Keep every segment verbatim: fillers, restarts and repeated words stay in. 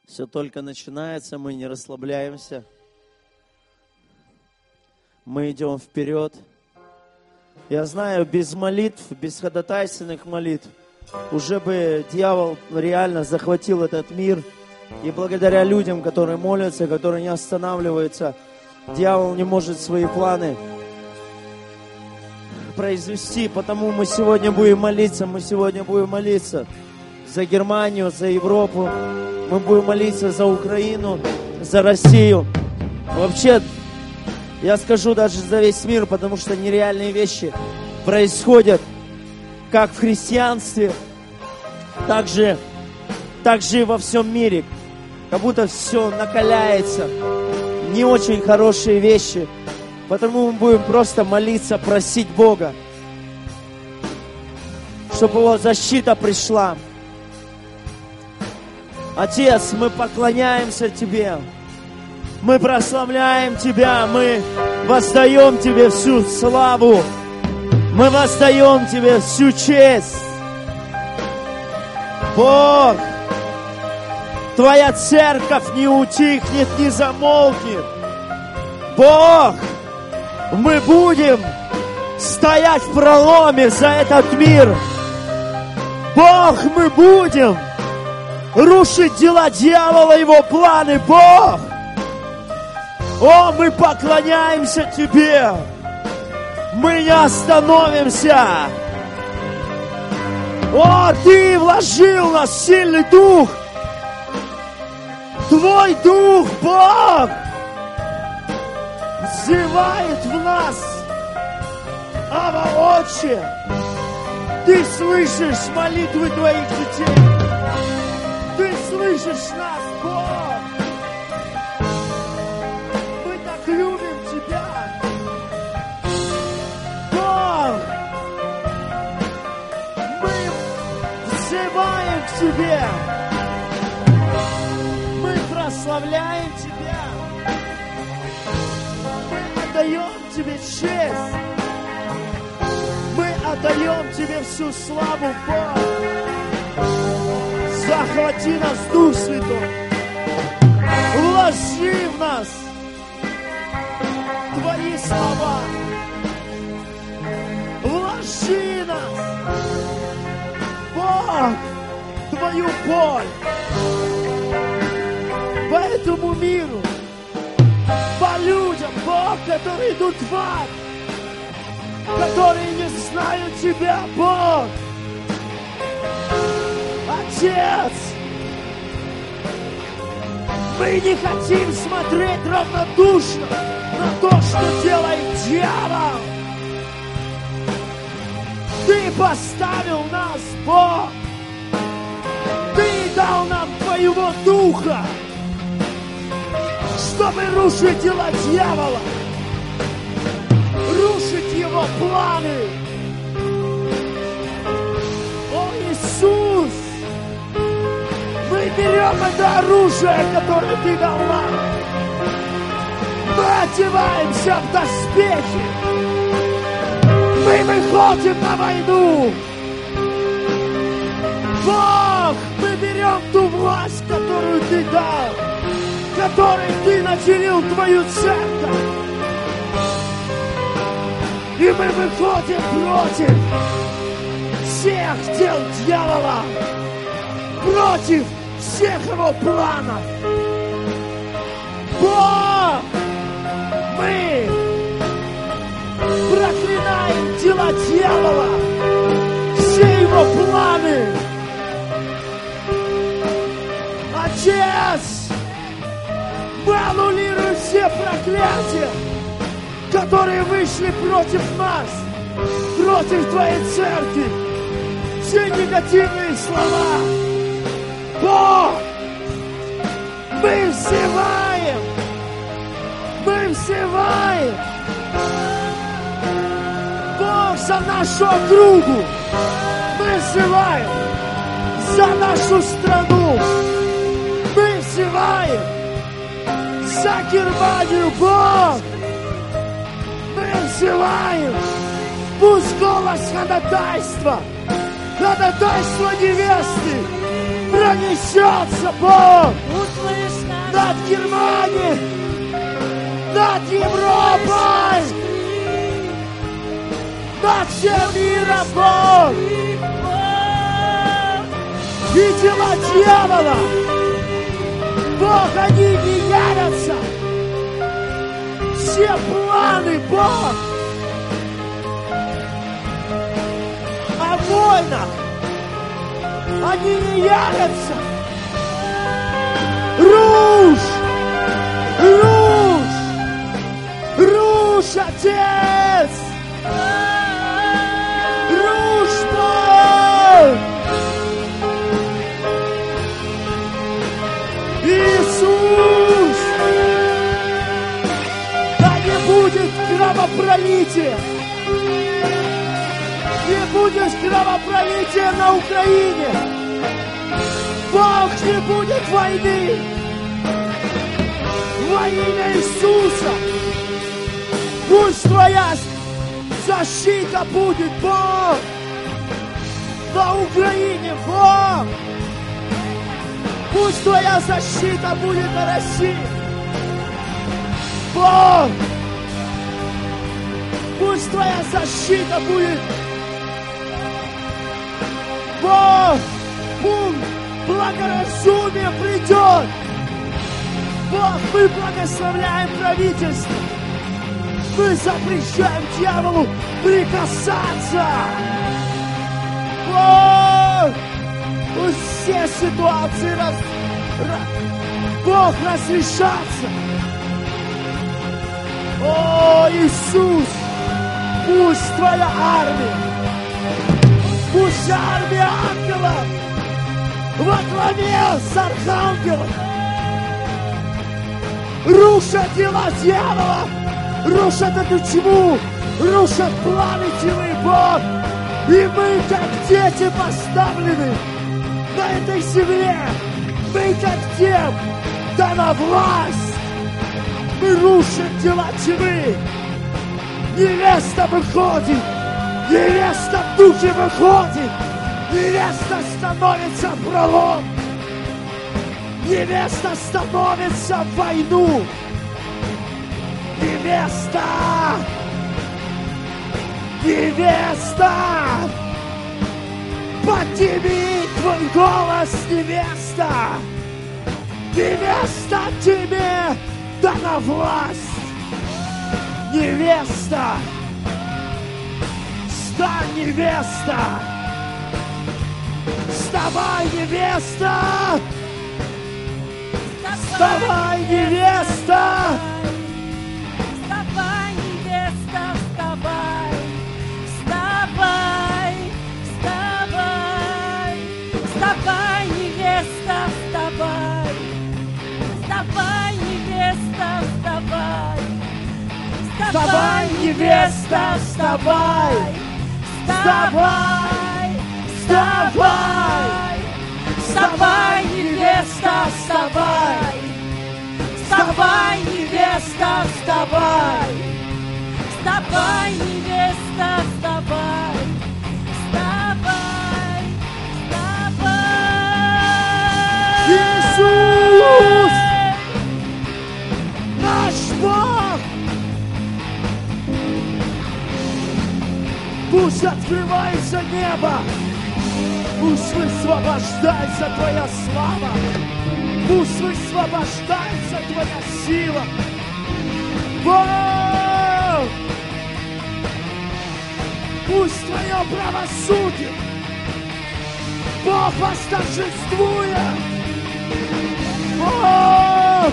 Все только начинается, мы не расслабляемся. Мы идем вперед. Я знаю, без молитв, без ходатайственных молитв уже бы дьявол реально захватил этот мир. И благодаря людям, которые молятся, которые не останавливаются, дьявол не может свои планы произвести. Потому мы сегодня будем молиться, мы сегодня будем молиться за Германию, за Европу. Мы будем молиться за Украину, за Россию. Вообще, я скажу даже за весь мир, потому что нереальные вещи происходят как в христианстве, так же, так же и во всем мире. Как будто все накаляется. Не очень хорошие вещи. Потому мы будем просто молиться, просить Бога, чтобы Его защита пришла. Отец, мы поклоняемся Тебе. Мы прославляем Тебя. Мы воздаем Тебе всю славу. Мы воздаем Тебе всю честь. Бог, Твоя церковь не утихнет, не замолкнет. Бог, мы будем стоять в проломе за этот мир. Бог, мы будем рушить дела дьявола, его планы. Бог, о, мы поклоняемся Тебе. Мы не остановимся. О, Ты вложил в нас сильный дух. Твой дух, Бог, взывает в нас. Ава, Отче, Ты слышишь молитвы Твоих детей. Ты слышишь нас, Бог. Мы так любим Тебя. Бог, мы взываем к Тебе. Мы прославляем Тебя. Мы отдаем Тебе честь. Мы отдаем Тебе всю славу, Бог. Захвати нас, Дух Святой. Вложи в нас Твои слова. Вложи нас, Бог, Твою боль по этому миру, по людям, Бог, которые идут в ад, которые не знают Тебя, Бог. Отец, мы не хотим смотреть равнодушно на то, что делает дьявол. Ты поставил нас, Бог. Ты дал нам Твоего Духа, чтобы рушить дела дьявола, рушить его планы. О, Иисус, мы берем это оружие, которое Ты дал нам. Мы одеваемся в доспехи. Мы выходим на войну. Бог, мы берем ту власть, которую Ты дал, которой Ты наделил Твою церковь. И мы выходим против всех дел дьявола, против всех его планов. Бог, мы проклинаем дела дьявола, все его планы. Отец, мы аннулируем все проклятия, которые вышли против нас, против Твоей церкви, все негативные слова. Бог, мы взываем, мы взываем, Бог, за нашу округу, мы взываем, за нашу страну, мы взываем, за Германию, Бог. Мы взываем, пусть голос ходатайства, ходатайство невесты пронесется, Бог, услышь наш над Германией, над Европой, над всем миром, Бог. И дела дьявола, Бог, они не явятся. Все планы, Бог, о войнах, они не явятся. Рушь! Рушь! Рушь, Отец! Рушь, Бог! Иисус! Да не будет кровопролития! Не будет кровопролития на Украине! Бог, не будет войны! Во имя Иисуса! Пусть Твоя защита будет, Бог! На Украине, Бог! Пусть Твоя защита будет на России! Бог! Пусть Твоя защита будет! Бог! Пусть благоразумие придет! Бог, мы благословляем правительство! Мы запрещаем дьяволу прикасаться! Бог! Пусть все ситуации раз, раз, Бог разрешатся! О, Иисус! Пусть Твоя армия, пусть армия ангелов во главе с архангелом рушат дела дьявола, рушат эту тьму, рушат планы тьмы, Бог. И мы, как дети, поставлены на этой земле. Мы, как тем, дана власть. Мы рушим дела тьмы. Невеста выходит, невеста в духе выходит, невеста становится в пролом, невеста становится в войну, невеста, невеста, подними твой голос, невеста, невеста, тебе дана власть. Невеста! Встань, невеста! Вставай, невеста! Вставай, невеста! Вставай, невеста, вставай! Вставай! Вставай! Вставай, невеста, вставай! Вставай, невеста, вставай! Вставай, невеста, вставай! Вставай! Вставай! Вставай, невеста, вставай! Вставай, невеста, вставай! Вставай, невеста, вставай! Вставай! Вставай! Иисус! Наш Бог! Пусть открывается небо! Пусть высвобождается Твоя слава! Пусть высвобождается Твоя сила! Бог! Пусть Твое правосудие! Бог восторжествует! Бог!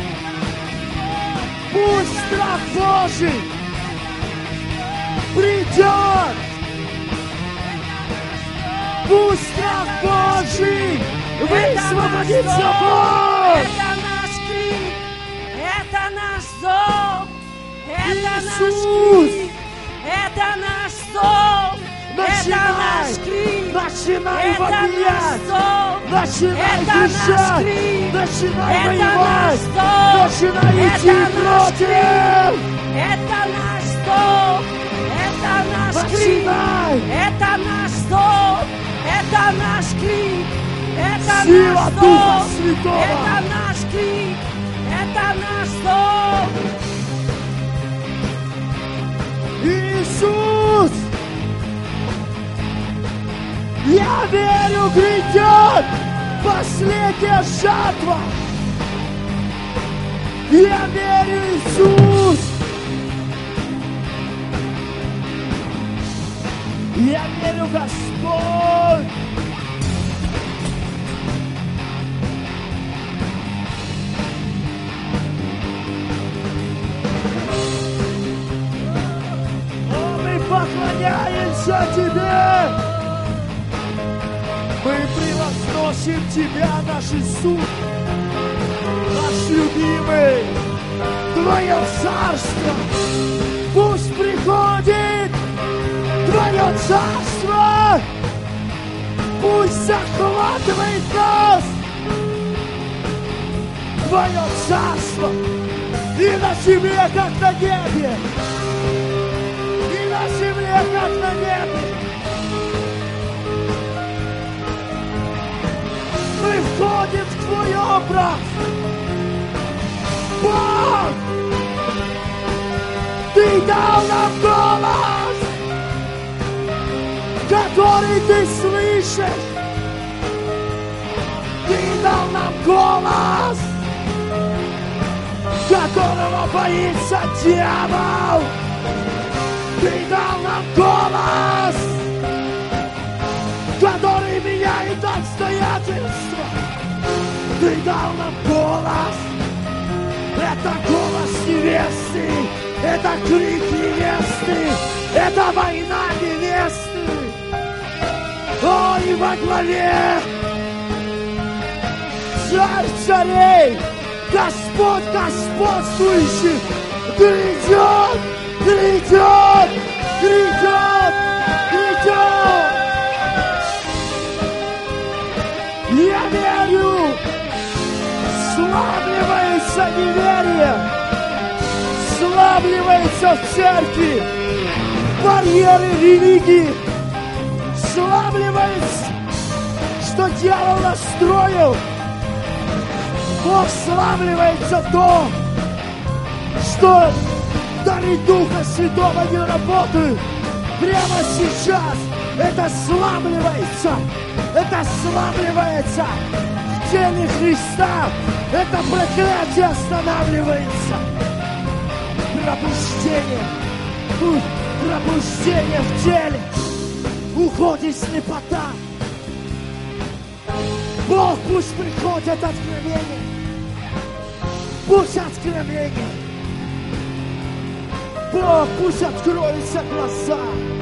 Пусть страх Божий придет! Пусть страх Божий высвободится, Бог! Это наш крик, это наш зов, это наш крик, это наш зов, это наш крик, начинай это наш вопиять, зов, начинай это наш кричать, крик, начинай это воевать, наш зов, начинай идти это наш против! это наш зов, это наш крик, Начинай! это наш зов, это наш крик, Это Сила наш Духа долг. Святого. Это наш крик. Это наш долг. Иисус! Я верю, грядет последняя жатва. Я верю, Иисус! Я верю, Господь! О, мы поклоняемся Тебе! Мы превозносим Тебя, наш Иисус, наш любимый, Твое Царство. Пусть приходит Твое Царство, пусть захватывает нас Твое Царство и на земле, как на небе, и на земле, как на небе. Мы входим в Твой образ. Бог, Ты дал нам голос, который Ты слышишь. Ты дал нам голос, которого боится дьявол. Ты дал нам голос, который меняет обстоятельства. Ты дал нам голос. Это голос невесты. Это крик невесты. Это война невесты. О, и во главе Царь царей, Господь господствующий, грядет, грядет, грядет, грядет. Я верю, славливается неверие, славливается в церкви барьеры религии, славливается, что дьявол настроил. Бог славливается то, что дары Духа Святого не работают. Прямо сейчас это славливается, это славливается в теле Христа. Это проклятие останавливается. Пробуждение, ух, пробуждение в теле. Уходит слепота. Бог, пусть приходит откровение. Пусть откровение. Бог, пусть откроются глаза.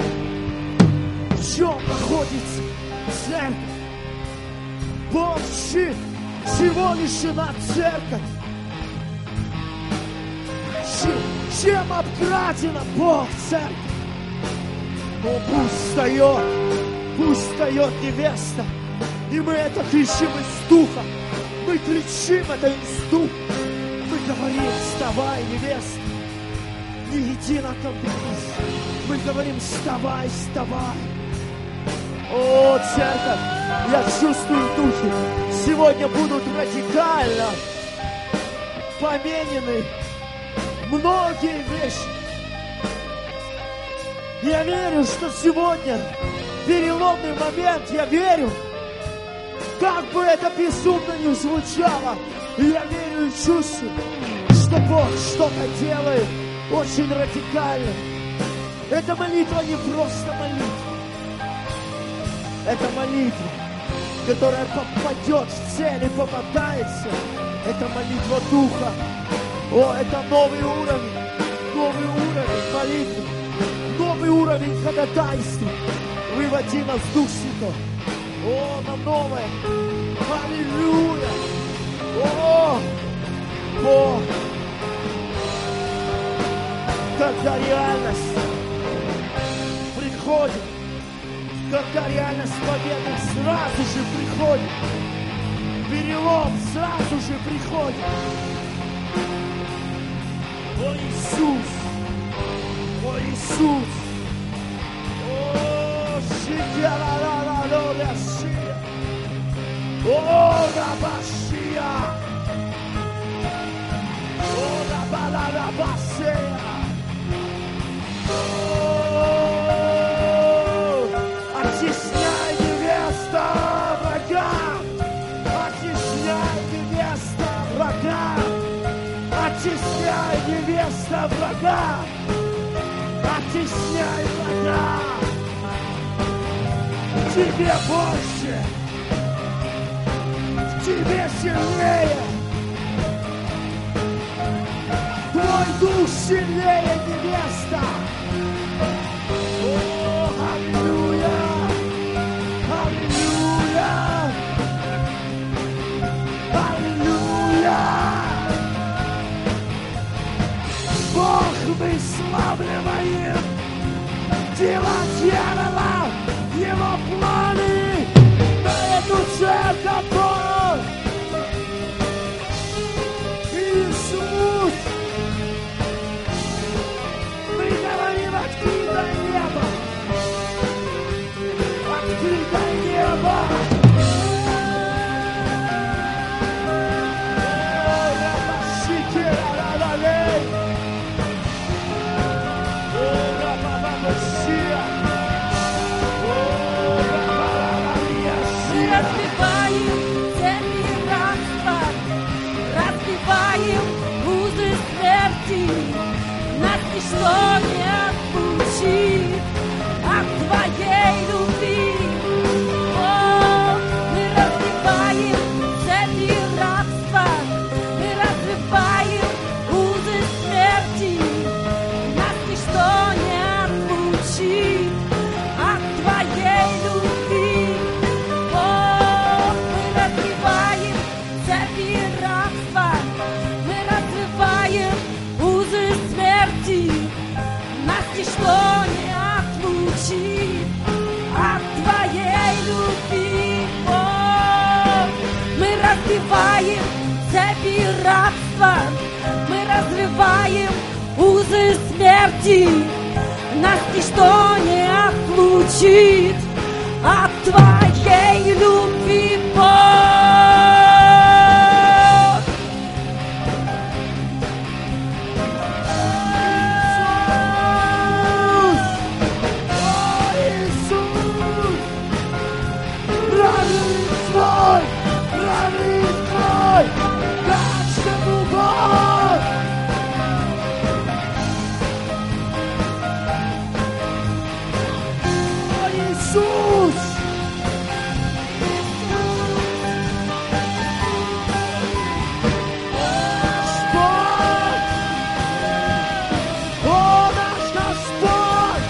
В чем находится церковь? Бог, чи- чего лишена церковь? Чи- Чем обкрадена Бог церковь? Но пусть встает, пусть встает невеста. И мы это кричим из духа. Мы кричим это из духа. Мы говорим: вставай, невеста, не иди на компромисс. Мы говорим: вставай, вставай. О, церковь, я чувствую в духе, сегодня будут радикально поменены многие вещи. Я верю, что сегодня переломный момент, я верю, как бы это безумно ни звучало, я верю и чувствую, что Бог что-то делает очень радикально. Эта молитва не просто молитва. Это молитва, которая попадет в цель и попадается. Это молитва Духа. О, это новый уровень, новый уровень молитвы, новый уровень ходатайства. Выводи нас, Дух Святой. О, на новое. Аллилуйя. О, Бог. Когда реальность приходит, когда реальность победы сразу же приходит, перелом сразу же приходит. О, Иисус! О, Иисус! О, О, Рабашия! О, Рабаларабасея! Оттесняй невеста врага! Оттесняй невеста врага! Оттесняй невеста врага! Оттесняй врага! Тебе больше! Тебе сильнее! Твой дух сильнее, невеста! О, аллилуйя! Аллилуйя! Аллилуйя! Бог, мы славливаем дела дьявола, его планы на эту церковь! Иисус! Мы говорим открытое небо! Открытое небо! Ой, Рабашикера-ла-ла-лей! Ой, Рабабабасия! Ой, Рабабабасия! Разбиваем цепи рабства, разбиваем узы смерти. Нас ничто не отлучит от Твоей любви. О, мы разбиваем цепи рабства, мы разбиваем узы смерти. Нас ничто не отлучит от Твоей любви. О, мы разбиваем цепи рабства, мы разбиваем узы смерти. Нас ничто не отлучит от Твоей любви. О, мы разбиваем цепи рабства, мы разрываем узы смерти. Нас ничто не отлучит от Твоей любви, Бог. Иисус! Прорыв твой! Прорыв твой! Каждому Бог! О, Иисус! Господь! О, наш Господь!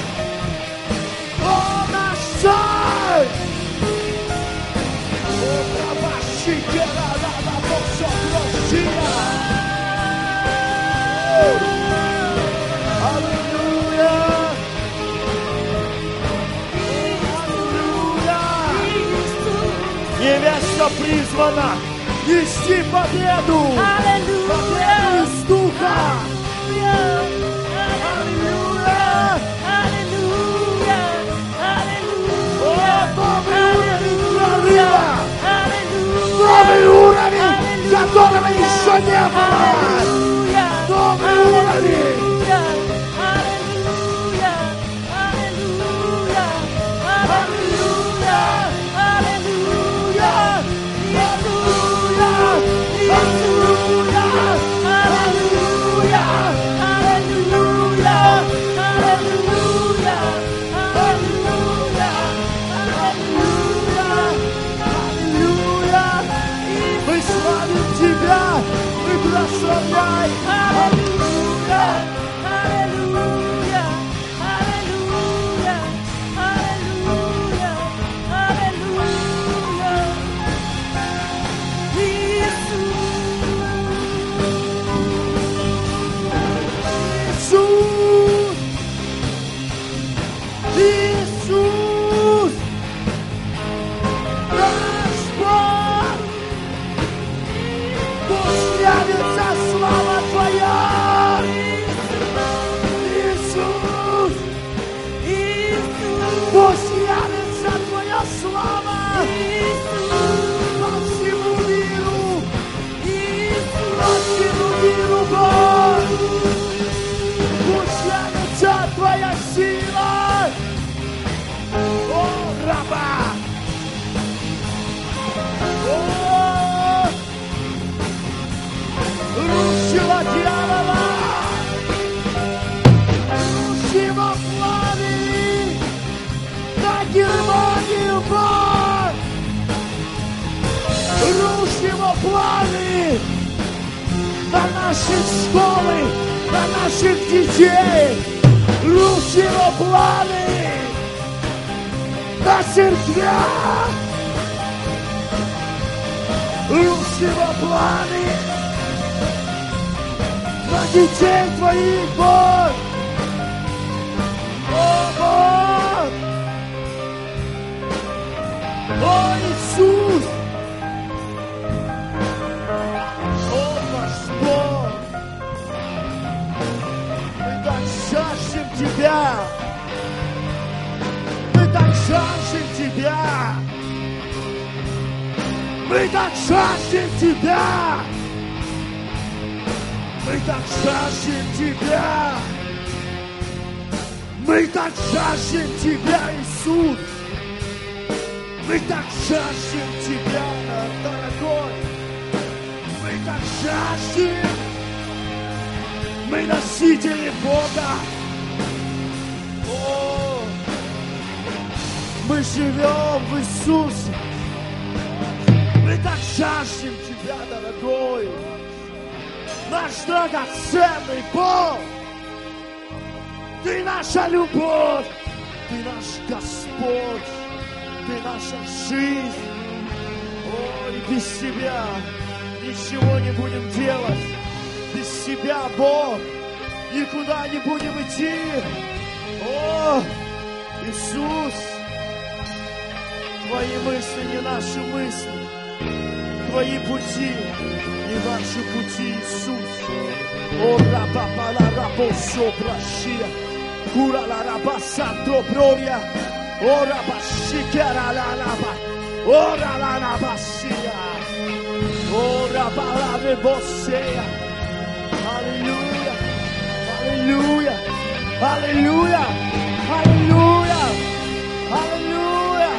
О, наш Царь! О, Рабашикера, Рабабосокросия! Аллилуйя! Аллилуйя! Невеста призвана нести победу! Аллилуйя! Победу из Духа! Аллилуйя! Аллилуйя! Аллилуйя! О, новый уровень прорыва! Аллилуйя! Новый уровень, которого еще не было! Новый уровень! Мы славим Тебя! Мы наши школы, на наших детей. Рушь его планы на церквя. Рушь его планы на детей твоих, Бог. О, Бог! О, Иисус! О, наш Бог! Мы так жаждем Тебя! Мы так жаждем Тебя! Мы так жаждем Тебя! Мы так жаждем Тебя! Мы так жаждем Тебя, Иисус! Мы так жаждем Тебя, дорогой! Мы так жаждем! Мы носители Бога! О, мы живем в Иисусе! Мы так жаждем Тебя, дорогой! Наш драгоценный Бог! Ты наша любовь, Ты наш Господь, Ты наша жизнь. О, и без Тебя ничего не будем делать. Без Тебя, Бог, никуда не будем идти. О, Иисус, Твои мысли не наши мысли, Твои пути не наши пути, Иисус. О, раба, рабо, сопращия. Cura la raba santo gloria. Ora bashikera la raba. Ora la raba sia. Ora la rebosea. Hallelujah. Hallelujah. Hallelujah. Hallelujah. Hallelujah.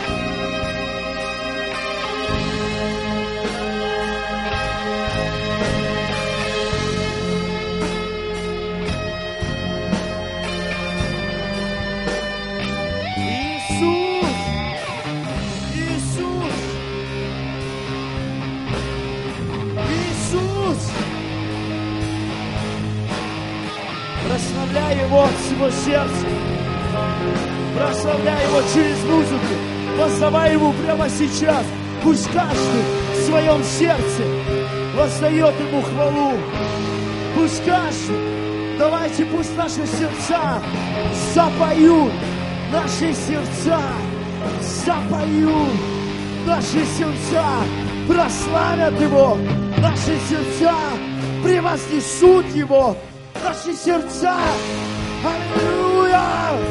Прославляй Его от всего сердца. Прославляй Его через музыку. Воздавай Ему прямо сейчас. Пусть каждый в своем сердце воздает Ему хвалу. Пусть каждый. Давайте пусть наши сердца запоют. Наши сердца запоют. Наши сердца прославят Его. Наши сердца превознесут Его. Наши сердца, аллилуйя,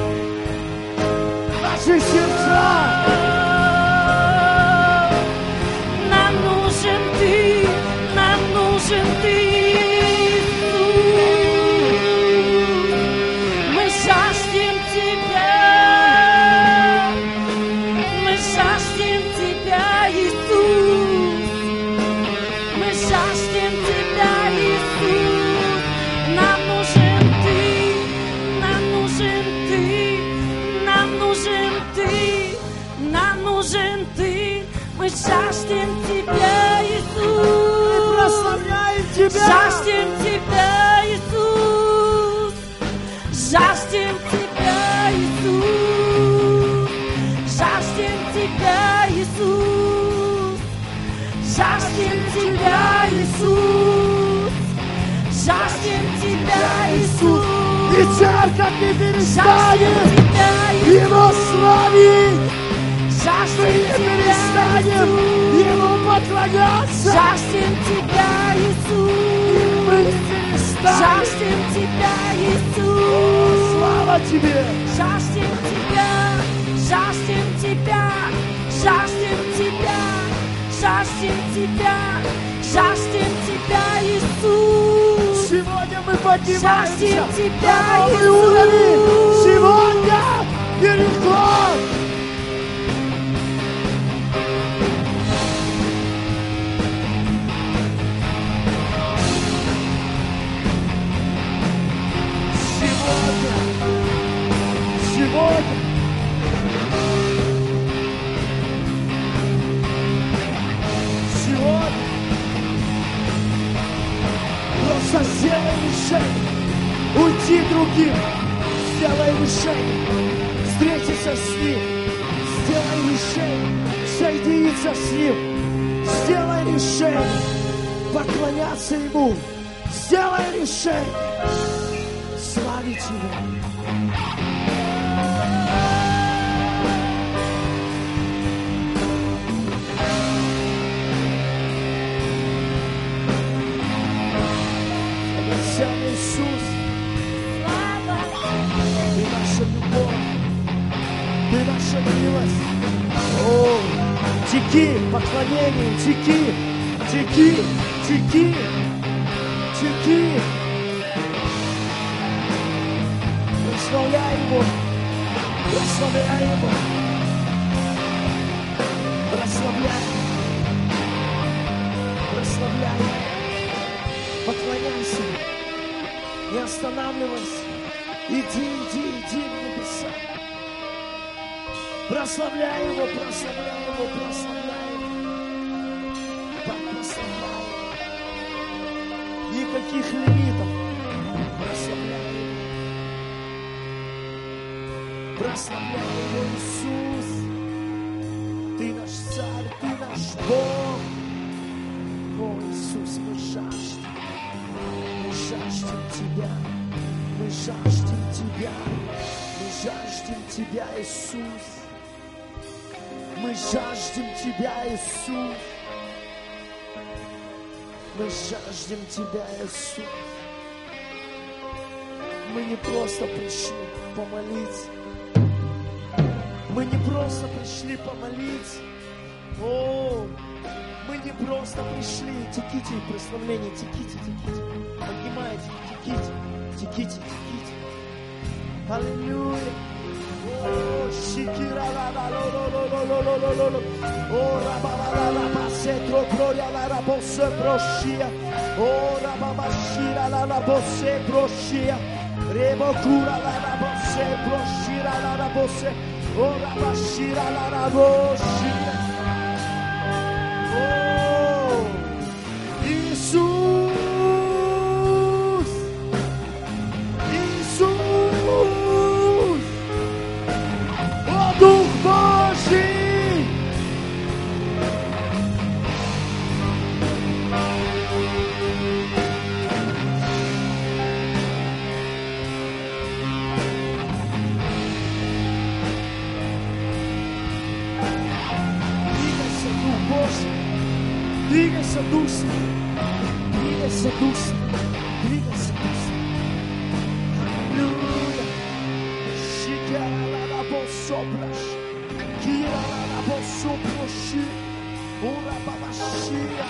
наши сердца. Нам нужен Ты, нам нужен Ты, Иисус. Мы жаждем Тебя, мы жаждем Тебя, Иисус. Мы жаждем Тебя, Иисус. Нам нужен Ты, нам нужен Ты, нам нужен Ты, нам нужен Ты. Мы жаждем Тебя, Иисус. Мы прославляем Тебя. Жаждем Тебя, Иисус. Жаждем Тебя, Иисус. Жаждем Тебя, Иисус. Жаждем Тебя, Иисус. Жаждем Тебя, Иисус. И церковь не перестанет Его славить. Мы не перестанем Ему поклоняться. Жаждем Тебя, Иисус. Мы не перестанем. Жаждем Тебя, Иисус. Слава Тебе. Жаждем Тебя, жаждем Тебя, жаждем Тебя, жаждем Тебя, жаждем Тебя, Иисус. Сегодня мы поднимаемся Жаждем Тебя, на новый Иисус. уровень. Сегодня переход. Сегодня, сегодня Сегодня просто решение уйти другим. Сделай решение встретиться с Ним. Сделай решение соединиться с Ним. Сделай решение поклоняться Ему. Сделай решение славить Его. Иисус, Ты наша любовь, Ты наша милость. О, теки, поклонение, теки, теки, теки, теки. Прославляй Его, прославляй Его, прославляй, прославляй, поклоняйся. Не останавливайся. Иди, иди, иди в небеса. Прославляй Его, прославляй Его, прославляй Его. Прославляй Его. Никаких лимитов. Прославляй Его. Прославляй Его, Иисус. Ты наш Царь, Ты наш Бог. О, Иисус, мы жаждем. Мы жаждем Тебя, мы жаждем Тебя, мы жаждем Тебя, Иисус. Мы жаждем Тебя, Иисус. Мы жаждем Тебя, Иисус. Мы не просто пришли помолиться. Мы не просто пришли помолиться. О, мы не просто пришли. Теките в прославление, теките, теките. Поднимайте, теките, теките, теките. Аллилуйя. О, шикира ла ла ла ла ла ла ла ла ла ла. О, раба ла ла ла пасе троя ла ла босе прошия. О, раба башира ла ла босе прошия. Ребо кура ла ла босе прошира ла ла босе. О, раба шира ла ла бошия. Oh, Иисус, Иисус, о Дух Божий, двигайся, Дух Божий. Двигайся, Дух Святой. Двигайся, Дух Святой. Двигайся, Дух Святой. Аллилуйя. Шикера-ла-ла-бо-со-браш. Кира-ла-ла-бо-со-броши. Ура-ба-ба-шия.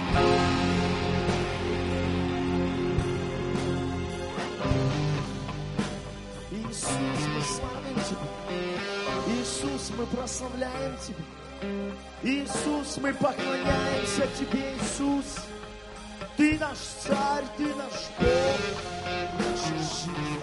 Иисус, мы славим Тебя. Иисус, мы прославляем Тебя. Иисус, мы поклоняемся Тебе, Иисус. Ты наш Царь, Ты наш Бог, наша жизнь.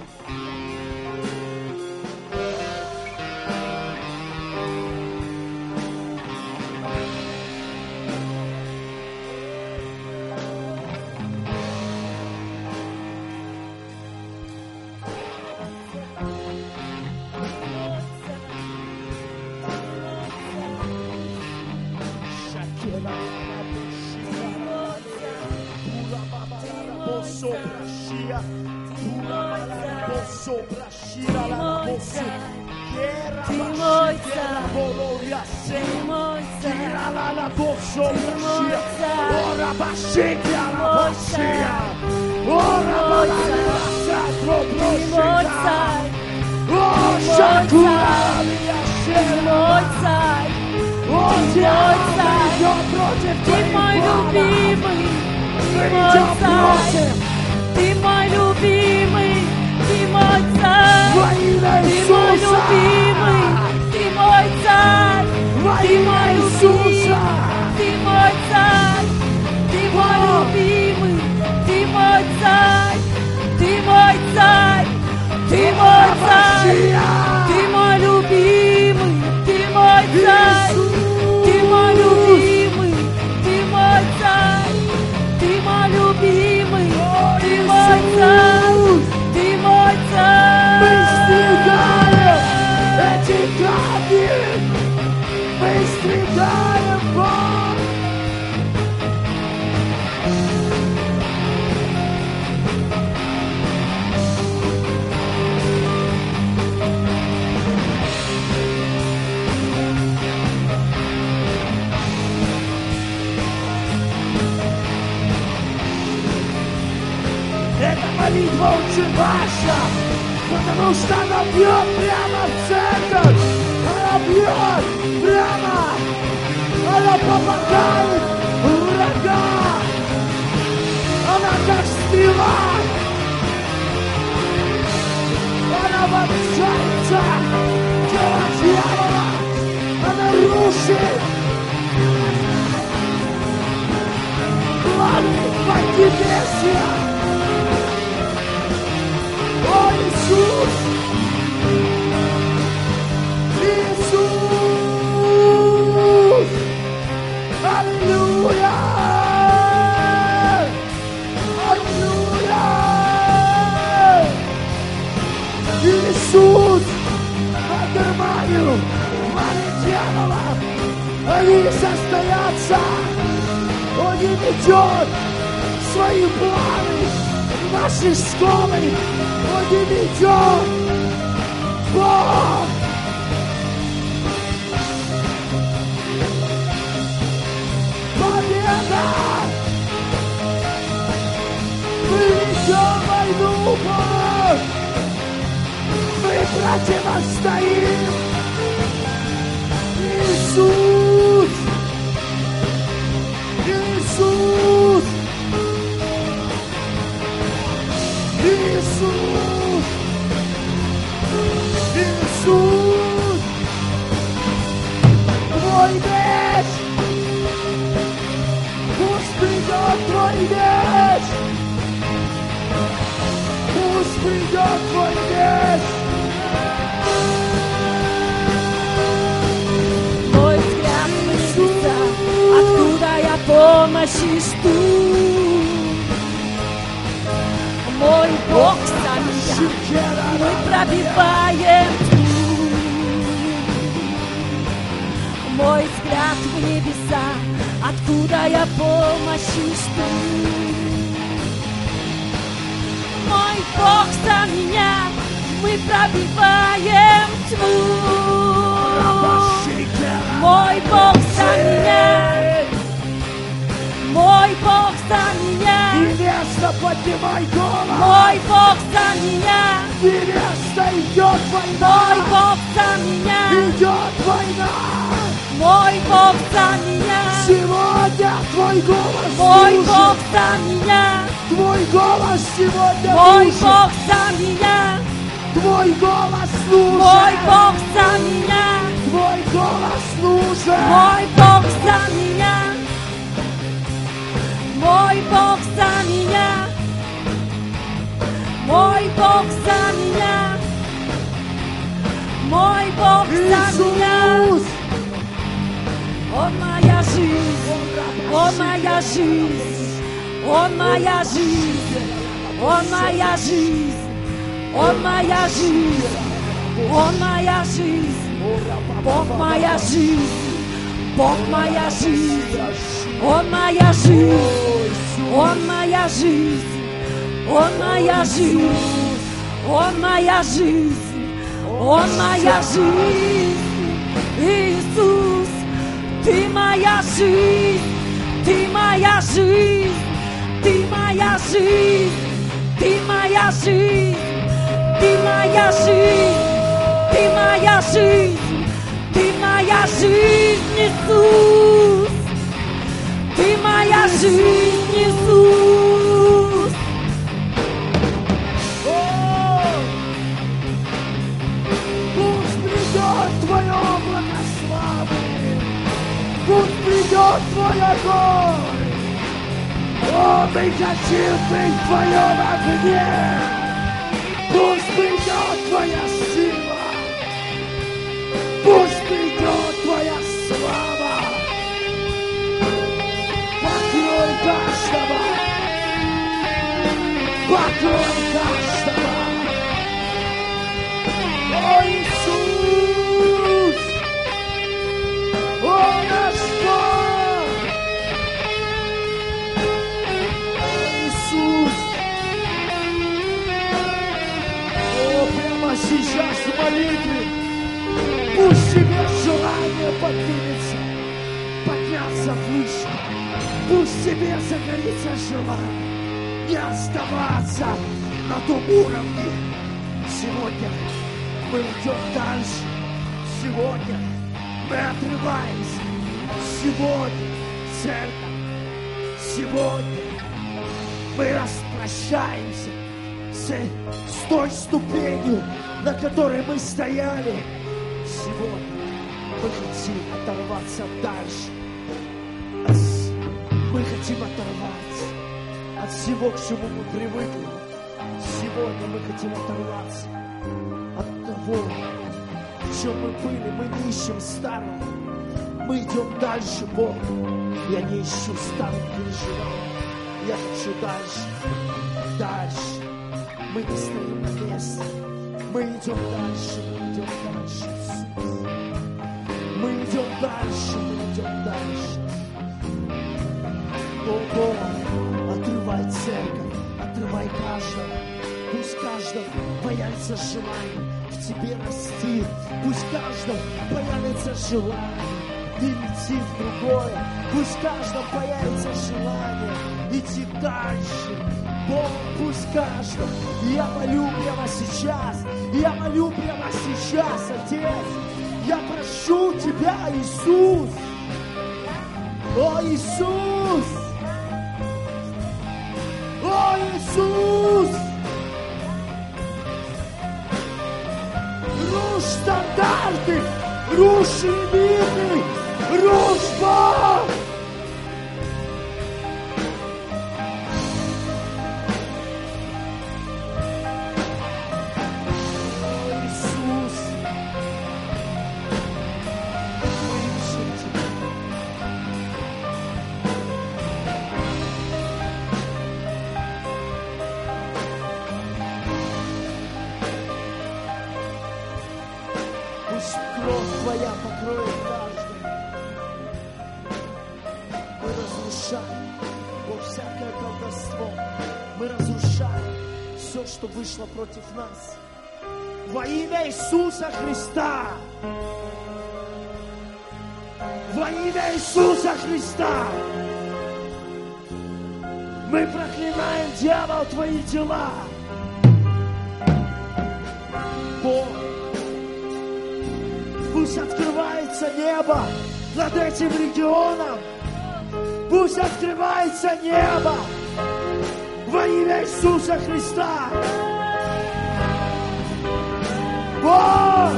Ты мой любимый, Ты мой Царь, Ты мой любимый, Ты мой Царь, Ты мой любимый, Ты мой Царь, Ты мой любимый, Ты мой Царь, Ты мой любимый, Ты мой Царь, Ты мой Царь, Ты мой Царь, Ты мой любимый, Ты мой Царь, Ты мой любимый, Ты мой Царь, Ты мой любимый, Ты мой Царь. очень важно, потому что она бьет прямо в церковь. Она бьет прямо. Она попадает в врага. Она как стрела. Она вонзается в тело дьявола. Она рушит планы поднебесья. О, Иисус! Иисус! Аллилуйя! Аллилуйя! Иисус! Одерманил планы дьявола! Они состоятся! Он не ведет свои планы в нашей школе! Он не ведет! Бог! Победа! Мы ведем войну, Бог! Мы противостоим! Иисус! Иисус! Иисус! Иисус! Твой меч! Пусть придет Твой меч! Пусть придет Твой меч! Мой взгляд на небеса, откуда я помощь жду. Мой Бог сам я, мы пробиваем тьму. Мой взгляд в небеса, откуда я помощь жду. Мой Бог за меня, мы пробиваем тьму. Мой Бог за меня, мой Бог за меня. Невеста, поднимай голову! Мой Бог за меня, Невеста, идет война! мой Бог за меня, Идет война! мой Бог за меня, Сегодня Твой голос мой служит! Бог за меня, Твой голос сегодня мой служит! Бог за меня, Твой голос служит! мой Бог за меня, Твой голос служит! мой Бог за меня, мой Бог за меня, мой Бог за меня, мой Бог за меня. Иисус! Он моя жизнь, Он моя жизнь, Он моя жизнь, Он моя жизнь, Он моя жизнь, Он моя жизнь, Бог моя жизнь, Бог моя жизнь, Он моя жизнь, Он моя жизнь, Он моя жизнь, Он моя жизнь, Он моя жизнь, Иисус. Ты моя жизнь, Ты моя жизнь, Ты моя жизнь, Ты моя жизнь, Ты моя жизнь, Ты моя жизнь, Ты моя жизнь, Иисус. Ты моя жизнь, Иисус. О! Пусть придет Твое облако славы! Пусть придет Твой огонь! О, мы хотим быть в Твоем огне! Пусть придет Твоя сила! Пусть придет Твоя слава! Покрой каждого! Покрой каждого! О, Иисус! О, наш Бог! Иисус! О, прямо сейчас в молитве пусть тебе желание поднимется, подняться выше. Пусть тебе загорится желание не оставаться на том уровне. Сегодня мы идем дальше. Сегодня мы отрываемся. Сегодня, церковь, сегодня мы распрощаемся с, с той ступенью, на которой мы стояли. Сегодня мы хотим оторваться дальше. Мы хотим оторваться от всего, к чему мы привыкли. Сегодня мы хотим оторваться от того, в чем мы были. Мы не ищем старого. Мы идем дальше, Бог. Я не ищу старых переживаний. Я хочу дальше. Дальше. Мы не стоим на месте. Мы идем дальше. Мы идем дальше. Мы идем дальше. Мы идем дальше. О, Бог, отрывай церковь. Отрывай каждого. Пусть каждому появится желание в тебе расти. Пусть каждому появится желание идти в другое. Пусть каждому появится желание идти дальше. Бог, пусть каждому. Я молю прямо сейчас. Я молю прямо сейчас, Отец. Я прошу Тебя, Иисус. О, Иисус. О, Иисус. Рушь стандарты, рушь лимиты, рушь, Бог! О, Иисус! Мы ищем Тебя. Пусть кровь Твоя покроет каждого. Мы разрушаем, Бог, всякое колдовство. Мы разрушаем все, что вышло против нас. Во имя Иисуса Христа. Во имя Иисуса Христа. Мы проклинаем, дьявол, Твои дела. Бог, пусть открывается небо над этим регионом. Пусть открывается небо во имя Иисуса Христа. Бог!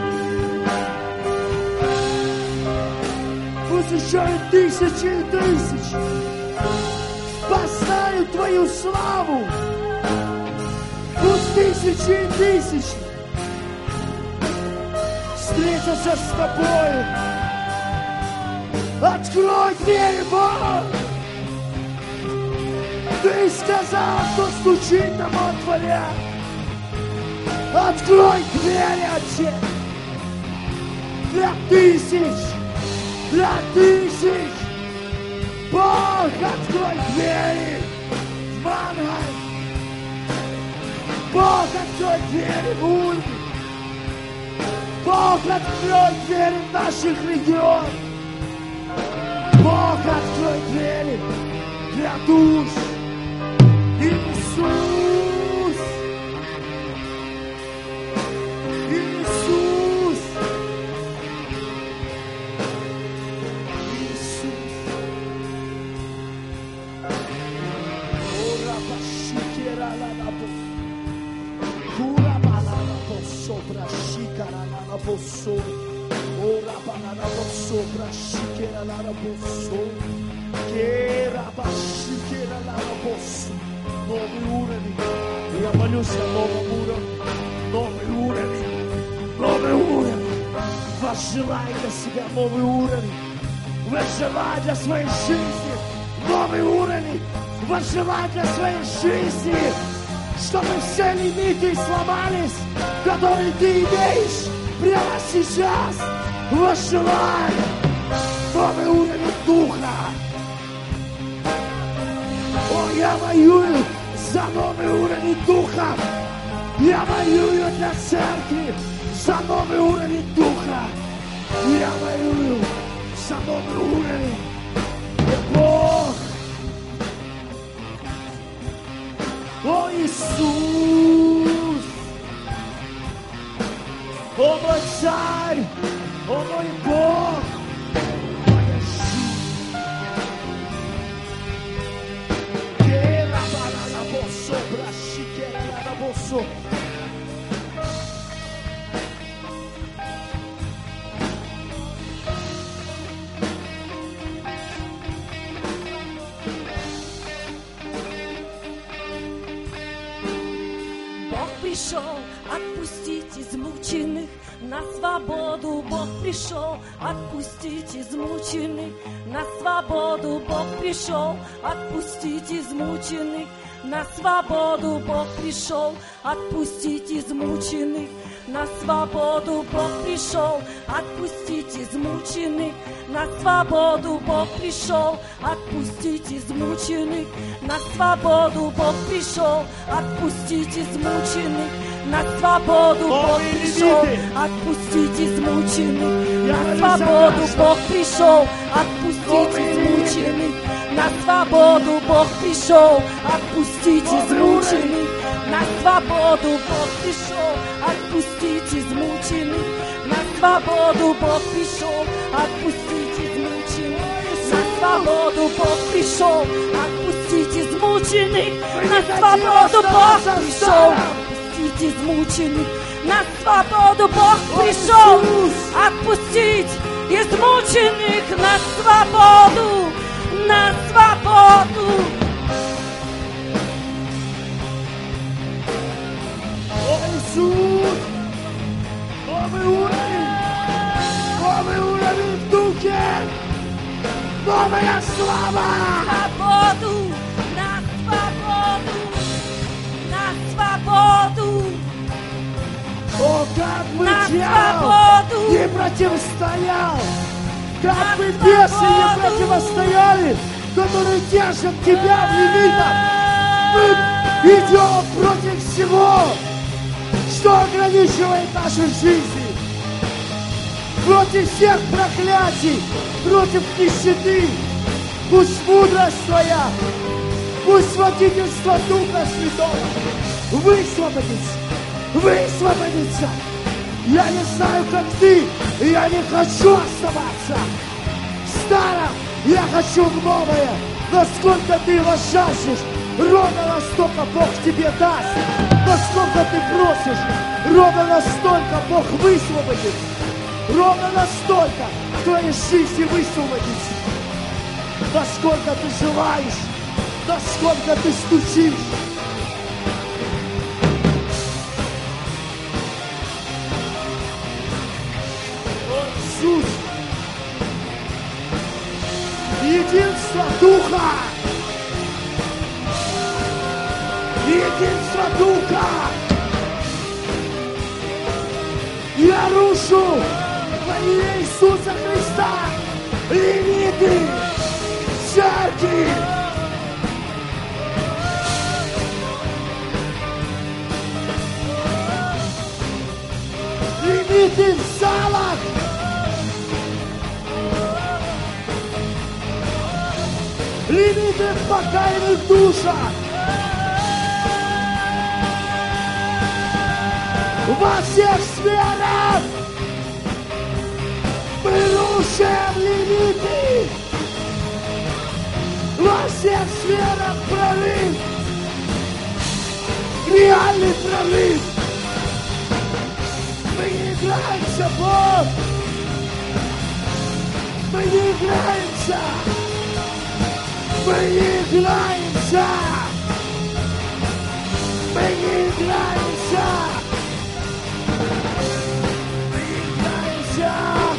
Пусть еще и тысячи и тысячи познают Твою славу. Пусть тысячи и тысячи встретиться с Тобой. Открой дверь, Бог! Ты сказал, кто стучит, тому отворят. Открой двери, Отец! Для тысяч! Для тысяч! Бог, открой двери в Мангай! Бог, открой двери в Ульме! Бог, открой двери в наших регионах. Бог, открой двери для душ. Иисус! Иисус! Иисус! Ура, пашикера ла лабо. Ура, бала лабо, собра шикара ла лабо, со. Ora banana bosso, brascichera la bosso, che rabascichera la bosso, новый уровень. Я молюсь о новом уровне, новый уровень, новый уровень. Возжелай для себя новый уровень, возжелай для своей жизни новый уровень, возжелай для своей жизни, чтобы все лимиты сломались, которые ты имеешь прямо сейчас. Возжелай новый уровень духа. О, я воюю за новый уровень духа. Я воюю для церкви за новый уровень духа. Я воюю за новый уровень. Бог. О, Иисус. царь, о мой Бог, моя жизнь. Кера-бара-на-босо, бращи-кера-на-босо. Пришел отпустить измученных на свободу. Бог пришел отпустить измученных на свободу. Бог пришел отпустить измученных на свободу. Бог пришел отпустить измученных на свободу. Бог пришел отпустить измученных на свободу. Бог пришел отпустить измученных на свободу. Бог пришел отпустить измученных на свободу. Бог пришел отпустить измученных на свободу. Бог пришел отпустить измученных на свободу. Бог пришел отпустить измученных на свободу. Бог пришел отпустить измученных на свободу. Бог пришел отпустить измученных на свободу. Бог пришел отпустить измученных на свободу. Бог пришел отпустить измученных на свободу. Бог пришел отпустить измученных на свободу. На свободу. О, Иисус! Новый уровень! Новый уровень в духе! Новая слава! Свободу! На свободу! На свободу! О, как бы На дьявол свободу! не противостоял! Как На бы бесы не свободу! противостояли, которые держат тебя в лимитах! Мы идем против всего, что ограничивает наши жизни! Против всех проклятий, против нищеты! Пусть мудрость твоя, пусть водительство Духа Святого высвободится, высвободится! Я не знаю, как ты, я не хочу оставаться в старом, я хочу в новое. Насколько ты его жаждешь, ровно настолько Бог тебе даст. Насколько ты просишь, ровно настолько Бог высвободит. Ровно настолько в твоей жизни высвободится. Насколько ты желаешь, насколько ты стучишь. Иисус, единство Духа, единство Духа. Я рушу во имя Иисуса Христа лимиты церкви. Лимиты в залах. Лимиты в покаянных душах. Во всех сферах мы рушим лимиты. Во всех сферах прорыв. Реальный прорыв. Мы не играемся, Бог. Мы не играемся. Мы не играемся! Мы не играемся! Мы не играемся!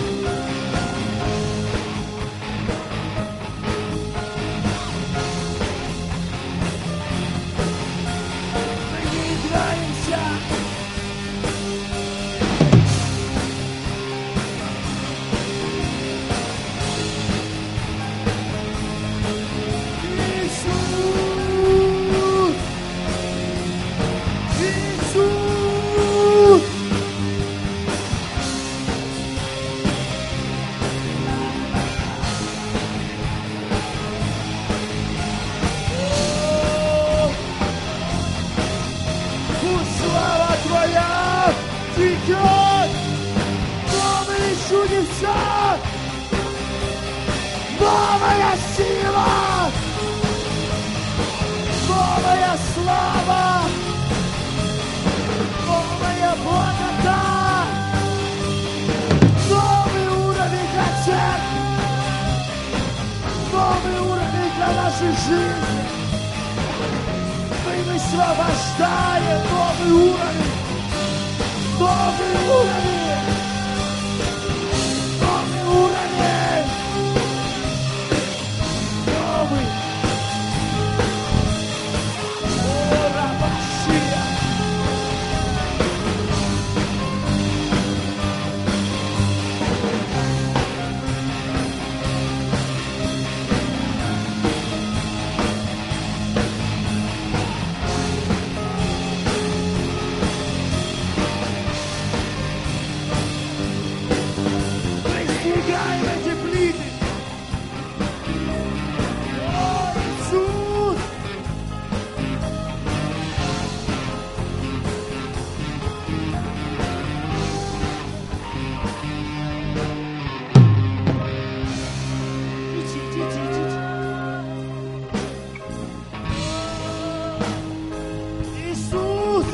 Мы не играемся! Иисус! новая сила, новая слава, новая благодать, новый уровень для церкви, новый уровень для нашей жизни. Мы высвобождаем новый уровень, новый уровень, новый уровень, новый. О, Рабашия. Раздвигаем эти плиты. О, Иисус! Идите, идите, идите. Иисус!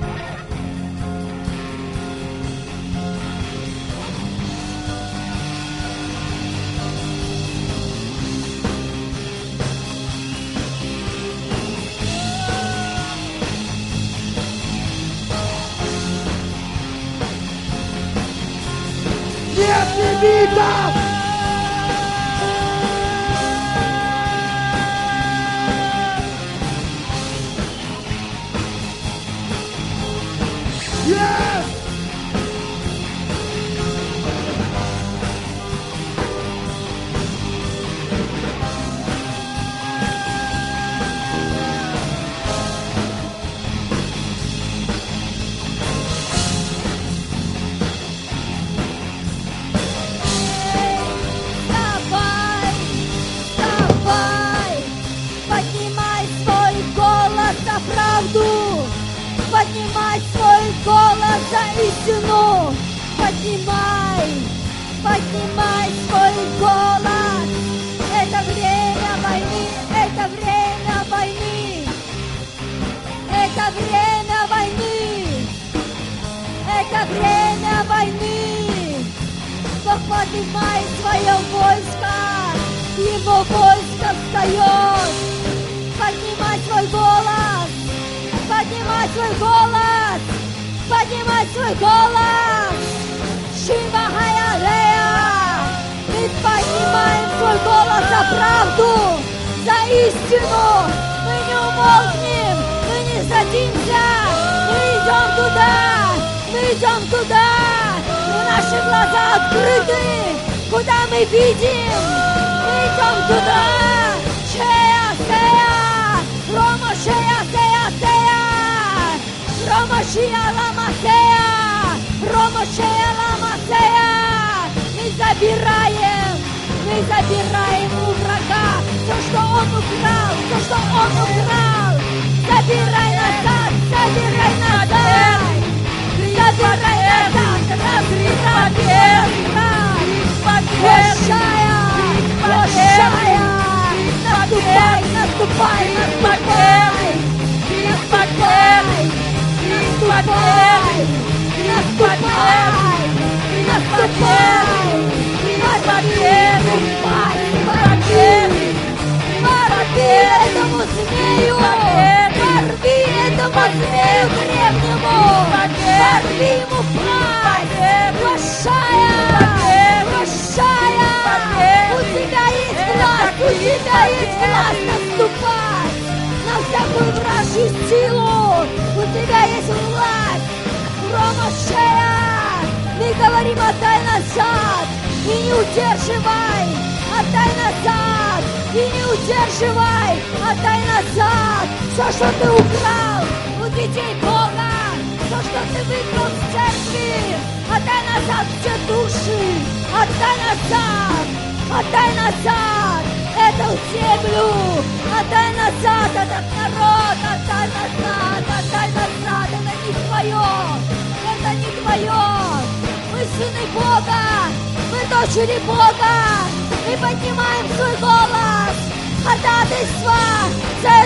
Нет лимитов! Yes! Вставай, вставай, поднимай свой голос за правду, поднимай свой голос за истину, поднимай, поднимай свой голос. Это время войны, это время войны, это время войны, это время войны. Бог поднимает свое войско, его войско встает. Поднимай свой голос, поднимай свой голос, поднимай свой голос. Шива Хаялея, мы поднимаем свой голос за правду, за истину. Мы не умолкнем, мы не сдадимся, мы идем туда, мы идем туда. Наши глаза открыты, куда мы видим, мы идем туда. Шея, сея, Рома, шея, сея, сея, Рома, шея, лама, сея, Рома, шея, лама, сея. Мы забираем, мы забираем у врага все, что он украл, все, что он украл. Забирай назад, забирай назад. Забирай назад, разрезай, Ошая, Ошая, наступай, наступай, наступай, наступай, наступай, наступай, наступай, наступай, порви этому змею, порви этому змею древнему, порви ему пасть, Ошая, Ошая, у тебя есть власть, у тебя есть власть наступать на всякую вражью силу, у тебя есть власть, Рома, Шея, мы говорим, отдай назад и не удерживай, отдай назад и не удерживай, отдай назад все, что ты украл у детей Бога, все, что ты выкрал в церкви, отдай назад все души, отдай назад, отдай назад эту землю, отдай назад этот народ, отдай назад, отдай назад, это не твое, это не твое, мы сыны Бога, мы дочери Бога, мы поднимаем свой голос,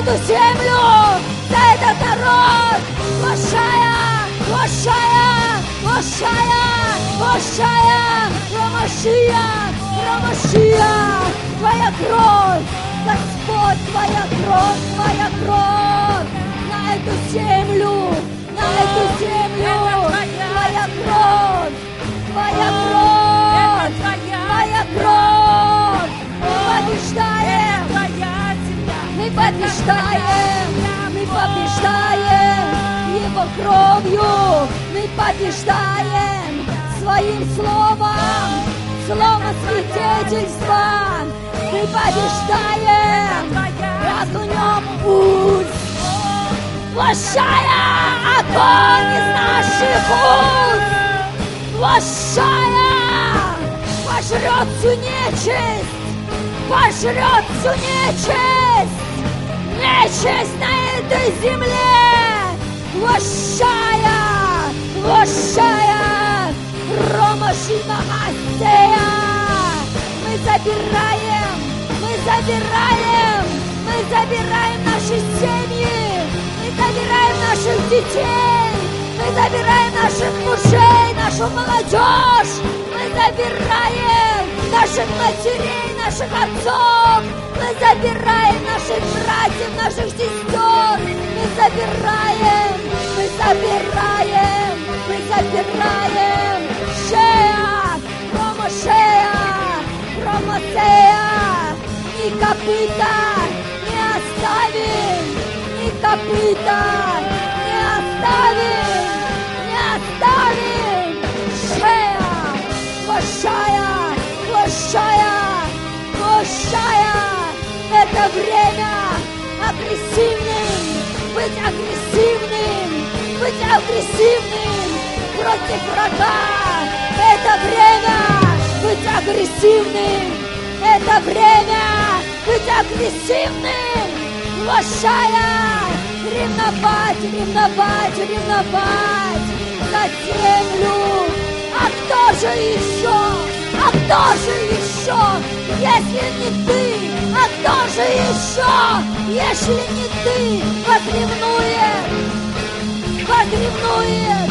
эту землю, за этот народ. Вошая, вошая, вошая, вошая, Рамашия, Рамашия, Твоя кровь, Господь, Твоя кровь, Твоя кровь на эту землю, на эту землю, Твоя кровь, Твоя кровь, Твоя кровь, мы побеждаем, мы побеждаем, мы побеждаем Его кровью, мы побеждаем своим словом, словом свидетельства, мы побеждаем огнем уст. Вошая огонь из наших уст, вошая пожрет всю нечисть, пожрет всю нечисть, нечисть на этой земле. Вошая, вошая, Ромашима Асея. Мы забираем, мы забираем, мы забираем наши семьи, мы забираем наших детей, мы забираем наших мужей, нашу молодежь, мы забираем наших матерей, наших отцов, мы забираем наших братьев, наших сестер, мы забираем, мы забираем, мы забираем. Шея, Рома Шея, Рома Сея, ни копыта не оставим, ни копыта не оставим, не оставим. Шея, вошая, вошая, вошая. Это время агрессивным, быть агрессивным, быть агрессивным против врага. Это время быть агрессивным, это время быть агрессивным. Вошая, ревновать, ревновать, ревновать за землю. А кто же еще? А кто же еще, если не ты? А кто же еще, если не ты? Возревнует, возревнует.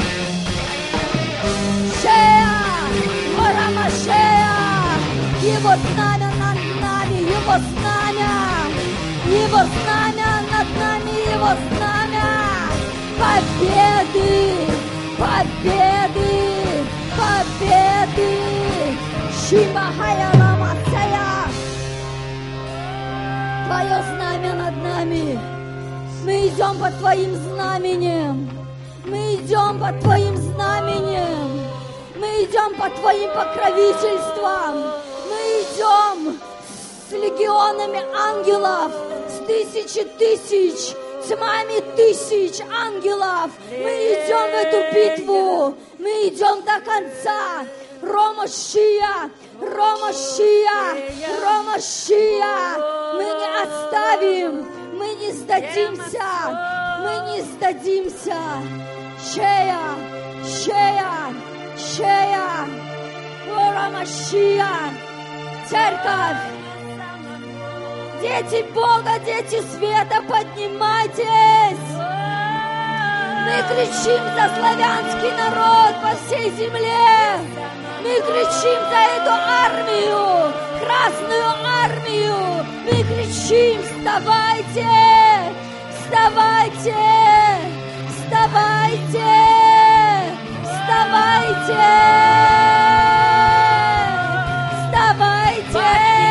Шея, Орама Шея, Его знамя над нами, Его знамя, Его знамя над нами, Его знамя победы, победы, победы. Шимахая Рамасая, Твое знамя над нами. Мы идем под Твоим знаменем. Мы идем под Твоим знаменем. Мы идем под Твоим покровительством. Мы идем с легионами ангелов, с тысячи тысяч, тьмами тысяч ангелов. Мы идем в эту битву. Мы идем до конца. Рома Шия, Рома Шия, Рома Шия. Мы не оставим, мы не сдадимся, мы не сдадимся. Шея, Шея, Шея, Рома Шия. Церковь, дети Бога, дети света, поднимайтесь. Мы кричим за славянский народ по всей земле. Мы кричим за эту армию, Красную армию. Мы кричим: вставайте, вставайте, вставайте, вставайте, вставайте.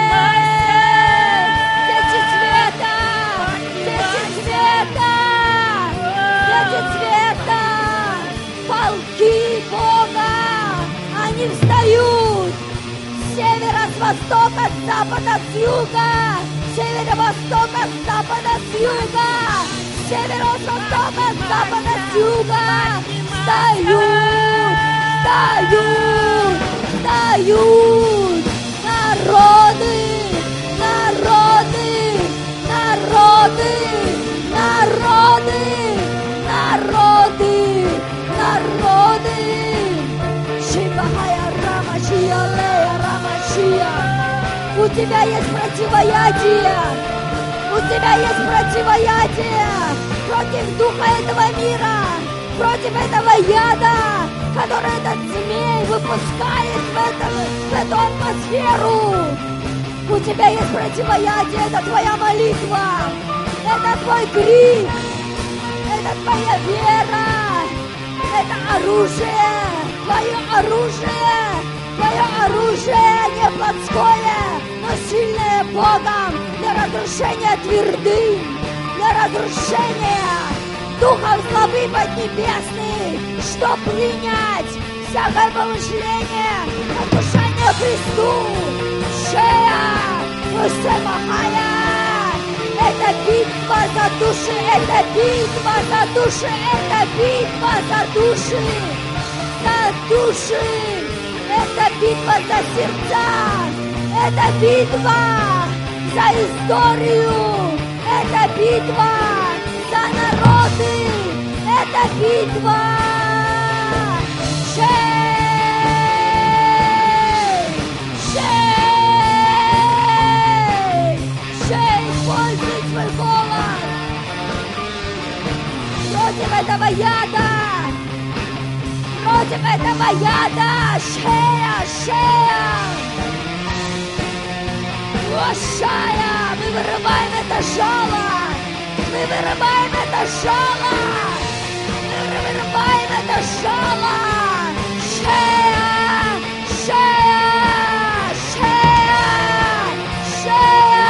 Дети света, дети света, дети света, полки Бога. Они встают с севера, с востока, с запада, с юга, с северо-востока, с запада, с юга, с северо-востока, с запада, с юга. Встают, встают, встают народы, народы, народы, народы, народы, народы. У тебя есть противоядие, у тебя есть противоядие против духа этого мира, против этого яда, который этот змей выпускает в, это, в эту атмосферу. У тебя есть противоядие, это твоя молитва, это твой крик, это твоя вера, это оружие, твое оружие, твое оружие не плотское, но сильное Богом для разрушения твердынь, для разрушения духов злобы поднебесных, чтоб принять всякое помышление, послушание Христу. Шея, Усемахая, это битва за души, это битва за души, это битва за души, за души, это битва за сердца, это битва за историю, это битва за народы, это битва. Шей, шей, шей, используй свой голос против этого яда, против этого яда. Шея, шея, Ошая, мы вырываем это жало, мы вырываем это жало, мы вырываем это жало. Шея, шея, шея, шея,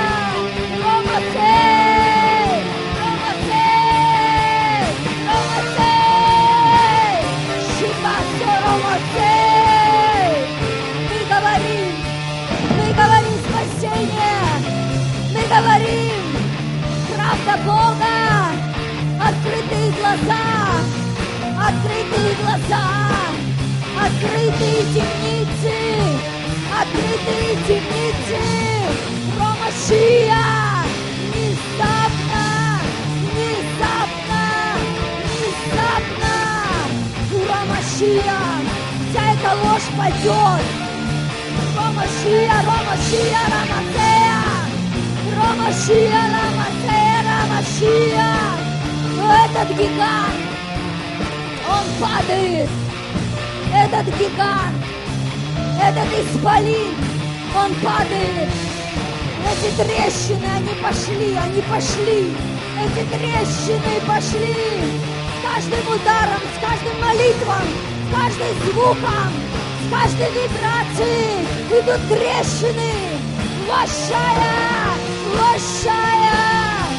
Роматей, Роматей, Роматей, Шипасо Роматей. Мы говорим, мы говорим спасение, мы говорим правда Бога, открытые глаза, открытые глаза, открытые темницы, открытые темницы. Ромашия, внезапно, внезапно, внезапно. Ромашия, вся эта ложь пойдет. Ромашия, Ромашия, Роматея, Ромашия, Роматея, Ромашия. Этот гигант, он падает. Этот гигант, этот исполин, он падает. Эти трещины, они пошли, они пошли. Эти трещины пошли. С каждым ударом, с каждым молитвом, с каждым звуком, с каждой вибрацией идут трещины. Лошая, лошая.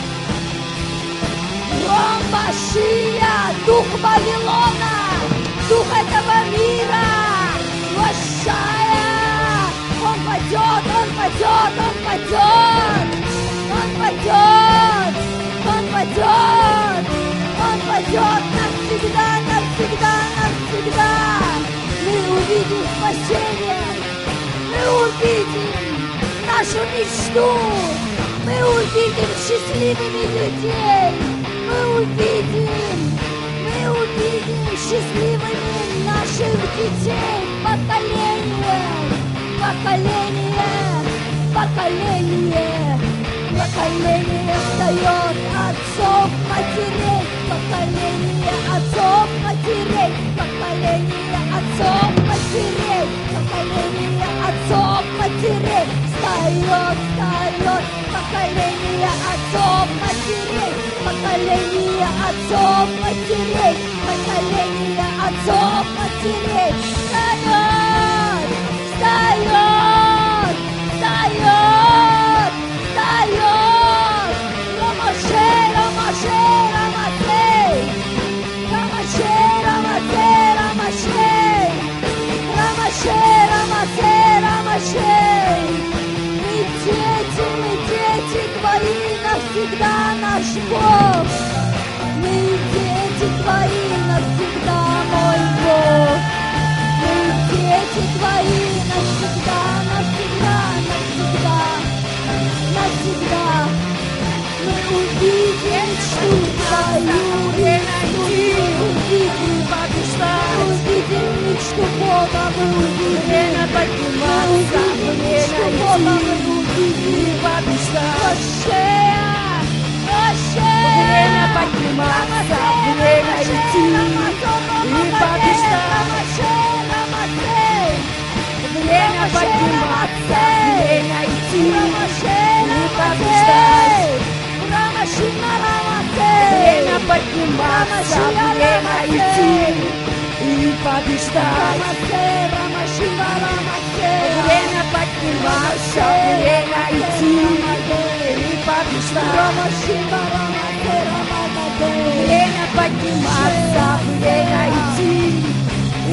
Ромбашия, дух Вавилона, дух этого мира, Лошая, он падет, он падет, он падет, он падет, он падет, он падет навсегда, навсегда, навсегда. Мы увидим спасение, мы увидим нашу мечту, мы увидим счастливыми людей. Мы увидим, мы увидим счастливыми наших детей, поколение, поколение, поколение, поколение встает отцов, матерей, поколение отцов, матерей, поколение отцов, матерей, поколение отцов, матерей, встает, встает, поколение отцов, матерей, поколение отцов, матерей, поколение отцов, матерей, встает, встает, встает, встает, Ромашей, Ромашей, Ромашей, Ромашей, Ромашей, Ромашей, Ромашей, Ромашей, Ромашей. Мы дети, мы дети твои, навсегда наш Бог. Мы дети твои, навсегда мой Бог. Мы дети твои, навсегда, навсегда, навсегда, навсегда. Мы увидим мечту твою, мечту, увидим, увидим мечту Бога, мы увидим. Время подниматься, время идти, Лошая. подниматься, время идти и побеждать. Время подниматься, время идти и побеждать. Время подниматься, время идти и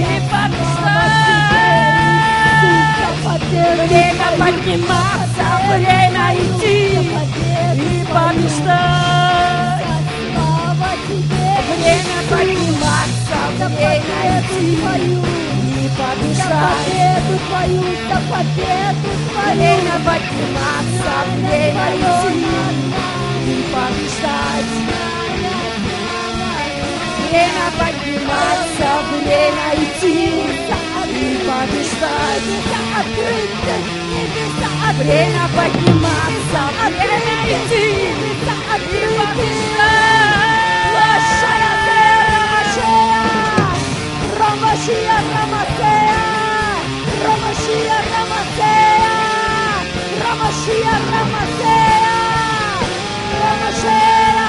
побеждать. Время подниматься, время идти и побеждать. Время подниматься, время идти и побеждать. За победу твою, время подниматься, время идти и побеждать. Время подниматься, время идти и побеждать. Время подниматься, время идти и побеждать. Ромашия, Ромашия, Ромашия, Ромашия, Ромашия, Ромашия, Ромашия,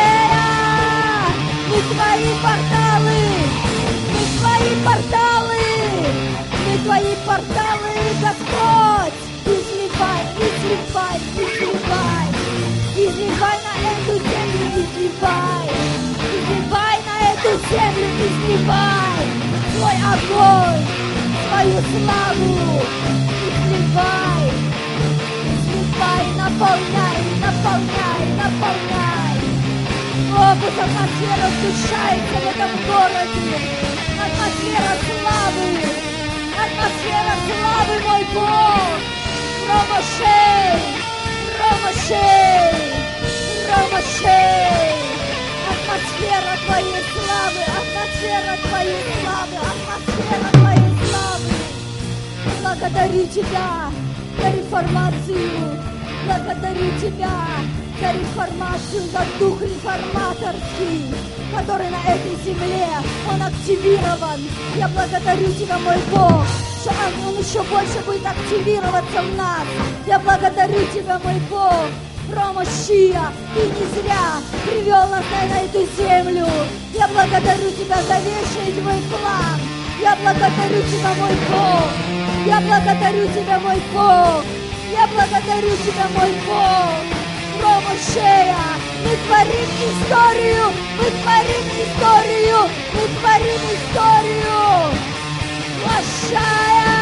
мы твои порталы, мы твои порталы, мы твои порталы, Господь, изливай, изливай, изливай, изливай на эту землю, изливай, изливай на эту землю, изливай твой огонь, твою славу, изливай, изливай, наполняй, наполняй, наполняй. О, пусть атмосфера сгущается в этом городе, атмосфера славы, атмосфера славы, мой Бог. Ромашей, Ромашей, Ромашей. Атмосфера твоей славы, атмосфера твоей славы, атмосфера твоей славы. Благодарю тебя за реформацию, благодарю тебя за реформацию, за дух реформаторский, который на этой земле, он активирован. Я благодарю тебя, мой Бог, что он еще больше будет активироваться в нас. Я благодарю тебя, мой Бог. Ромашия, ты не зря привел нас на эту землю. Я благодарю тебя за вечный твой план. Я благодарю тебя, мой Бог. Я благодарю тебя, мой Бог. Я благодарю тебя, мой Бог. Ромашия, мы творим историю, мы творим историю, мы творим историю. Ромашия,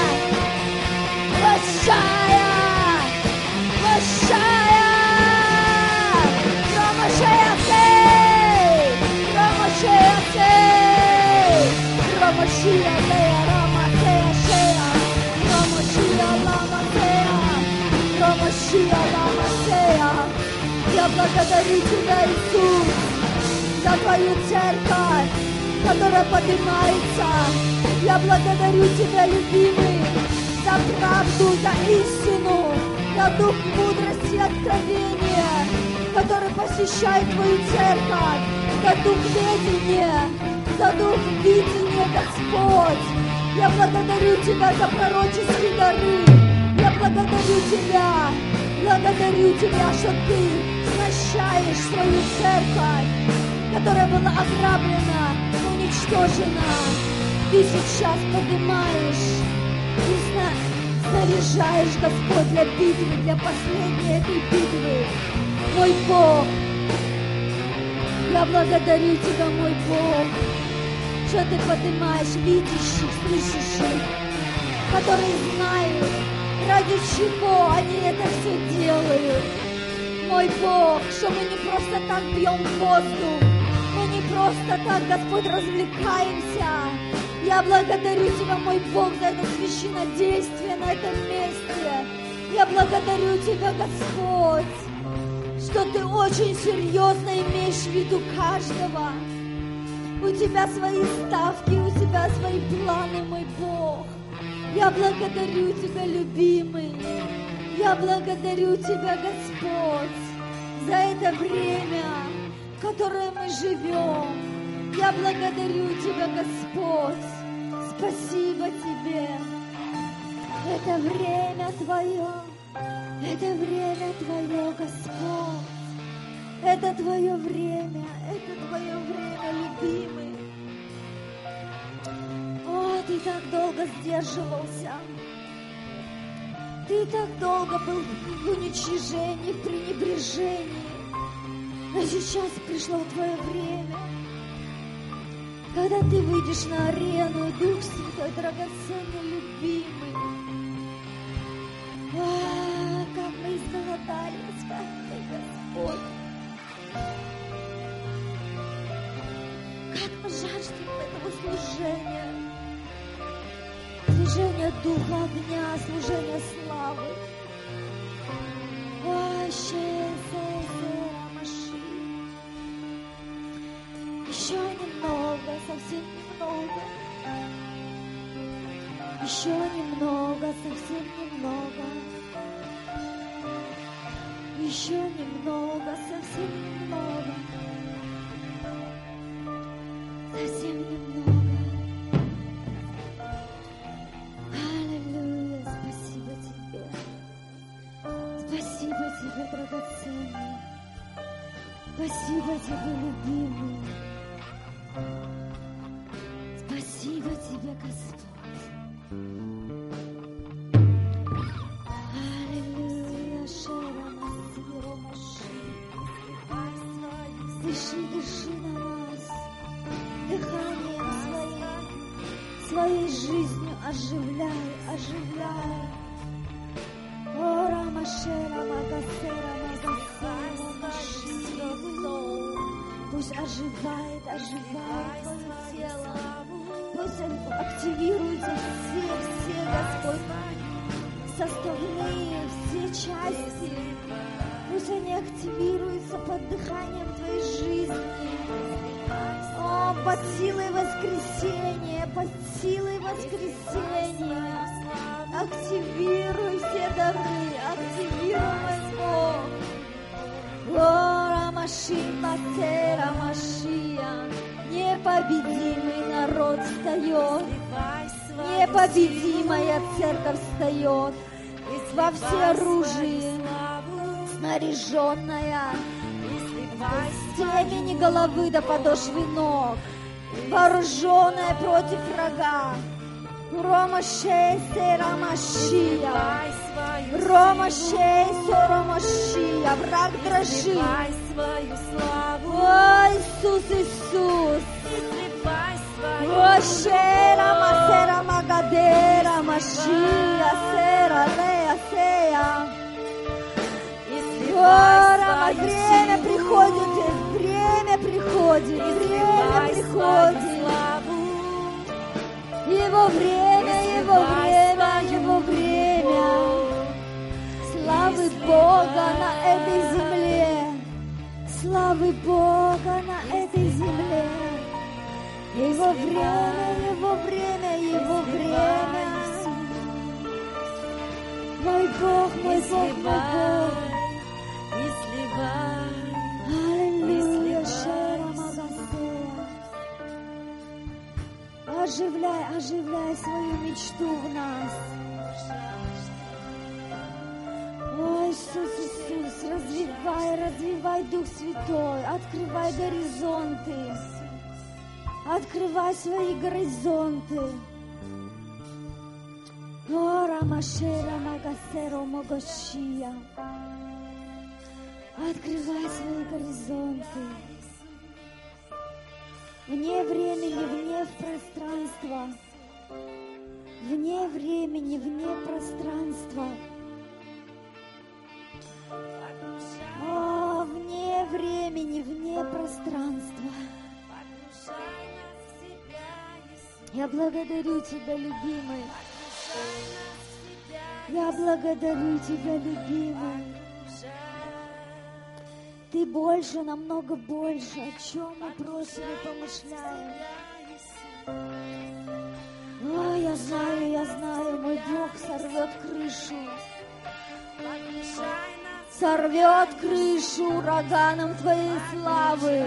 Ромашия, Ромашия. Ромашия, Лея, Ромашия, Шея, Ромашия, Ламашия, Ромашия, Ламашия. Я благодарю тебя, Иисус, за твою церковь, которая поднимается. Я благодарю тебя, любимый, за правду, за истину, за дух мудрости и откровения, который посещает твою церковь, за дух ведения, за дух видения, Господь. Я благодарю тебя за пророческие дары. Я благодарю тебя, благодарю тебя, что ты прощаешь свою церковь, которая была ограблена, уничтожена. Ты сейчас поднимаешь и снаряжаешь, Господь, для битвы, для последней этой битвы. Мой Бог, я благодарю тебя, мой Бог, что ты поднимаешь видящих, слышащих, которые знают, ради чего они это все делают. Мой Бог, что мы не просто так пьем воздух, мы не просто так, Господь, развлекаемся. Я благодарю тебя, мой Бог, за это священнодействие на этом месте. Я благодарю тебя, Господь, что ты очень серьезно имеешь в виду каждого. У тебя свои ставки, у тебя свои планы, мой Бог. Я благодарю тебя, любимый. Я благодарю тебя, Господь, за это время, в которое мы живем. Я благодарю тебя, Господь. Спасибо тебе. Это время твое. Это время твое, Господь. Это Твое время, это Твое время, любимый. О, Ты так долго сдерживался. Ты так долго был в уничижении, в пренебрежении. Но сейчас пришло Твое время, когда Ты выйдешь на арену, Дух Святой, драгоценный, любимый. А, как мы изголодались, как мы, Господь. Как мы жаждем этого служения. Служение Духа огня, служение славы. Ой, еще немного, совсем немного. Еще немного, совсем немного. Еще немного, совсем немного. Совсем немного. Аллилуйя, спасибо Тебе. Спасибо Тебе, драгоценный. Спасибо Тебе, любимый. Спасибо Тебе, Господь. Аллилуйя, Шера, Масиро, Маши. Дыши, дыши на нас дыханием своим, своей жизнью оживляй, оживляй. О, Рамашера, Магасера, Магасера, Маши. Пусть оживает, оживает Твое тело. Пусть активируются все, все, Господь, составные, все части. Пусть они активируются под дыханием Твоей жизни. О, под силой воскресения, под силой воскресения. Активируй все дары, активируй Бог. О, Рамашима, Тера, Машия. Непобедимый народ встает, непобедимая церковь встает во всеоружии, снаряженная с темени головы до подошвы ног, вооруженная против врага. Рома Шейсе Рамашия, Рома Шейсе Рамашия, враг дрожит. О, Иисус, Иисус, о, Шера Масера Магадера Машия, Сера Лея Сея. О, Рама, время приходит, время приходит, время приходит. Его время, Его время, Его время. Славы Бога на этой земле. Славы Бога на этой земле. Его время, Его время, Его время. Мой Бог, мой Бог, мой Бог. Аллилуйя, Шера Магасея. Оживляй, оживляй свою мечту в нас. О, Иисус, Иисус, развивай, развивай Дух Святой, открывай горизонты, открывай свои горизонты. О, Рамашера Магасеро Могошия, открывай свои горизонты. Вне времени, вне пространства, вне времени, вне пространства. О, вне времени, вне пространства. Я благодарю Тебя, любимый. Я благодарю Тебя, любимый. Ты больше, намного больше, о чем мы просим и помышляем. О, я знаю, я знаю, мой Бог сорвет крышу. Сорвет крышу ураганом Твоей славы.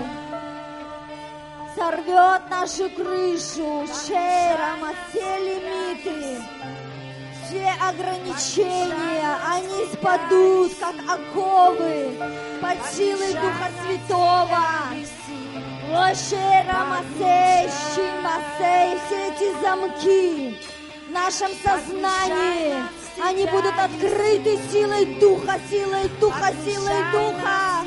Сорвет нашу крышу. Шейра, все лимиты. все ограничения, они спадут, как оковы, под силой Духа Святого. Ошера, Масей, Шимасей, все эти замки в нашем сознании, они будут открыты силой Духа, силой Духа, силой Духа.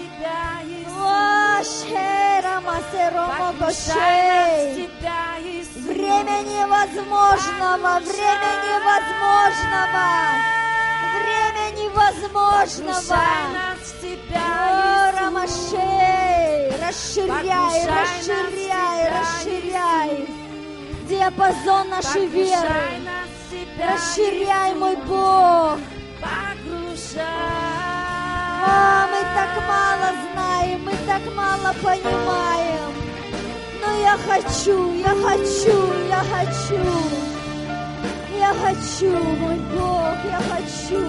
Ошера, Масей, Ромогошей. Время невозможного, время невозможного, время невозможного. О, Рамашей, расширяй, расширяй, расширяй диапазон нашей веры. Расширяй, мой Бог. О, мы так мало знаем, мы так мало понимаем. Но я хочу, я хочу, я хочу. Я хочу, мой Бог, я хочу.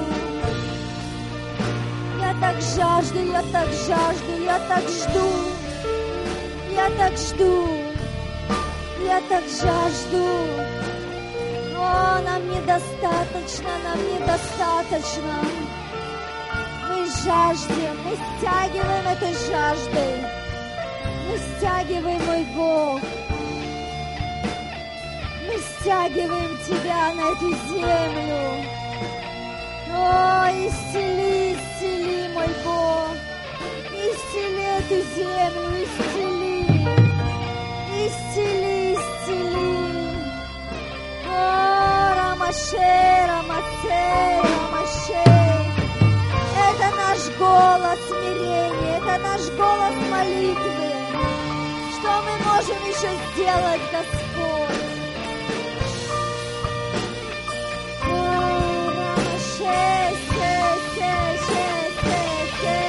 Я так жажду, я так жажду, я так жду. Я так жду, я так жажду. О, нам недостаточно, нам недостаточно. Мы жаждем, мы стягиваем этой жаждой. Мы стягиваем, мой Бог. Мы стягиваем Тебя на эту землю. О, исцели, исцели, мой Бог. Исцели эту землю, исцели. Исцели, исцели. О, Рамашей, Рамасей, Рамашей. Это наш голос смирения, это наш голос молитвы. Что мы можем еще сделать, Господь? О, Рамашей, сей, сей, сей, сей,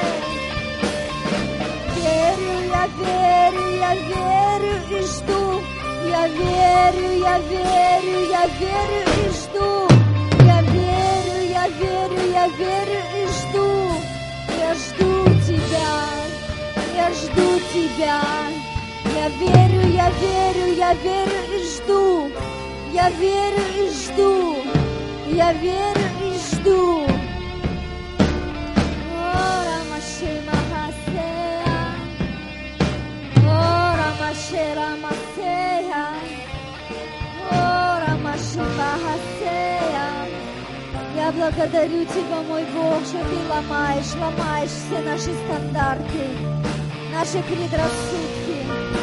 сей. Верю, я верю, я верю и жду. Я верю, я верю, я верю и жду. Я верю, я верю, я верю и жду. Я жду Тебя, я жду Тебя. Я верю, я верю, я верю и жду. Я верю и жду. Я верю и жду. О, Рамашей, Махасея. О, Рамашей, Рамасея. О, Рамашей, Махасея. Я благодарю Тебя, мой Бог, что Ты ломаешь, ломаешь все наши стандарты, наши предрассудки.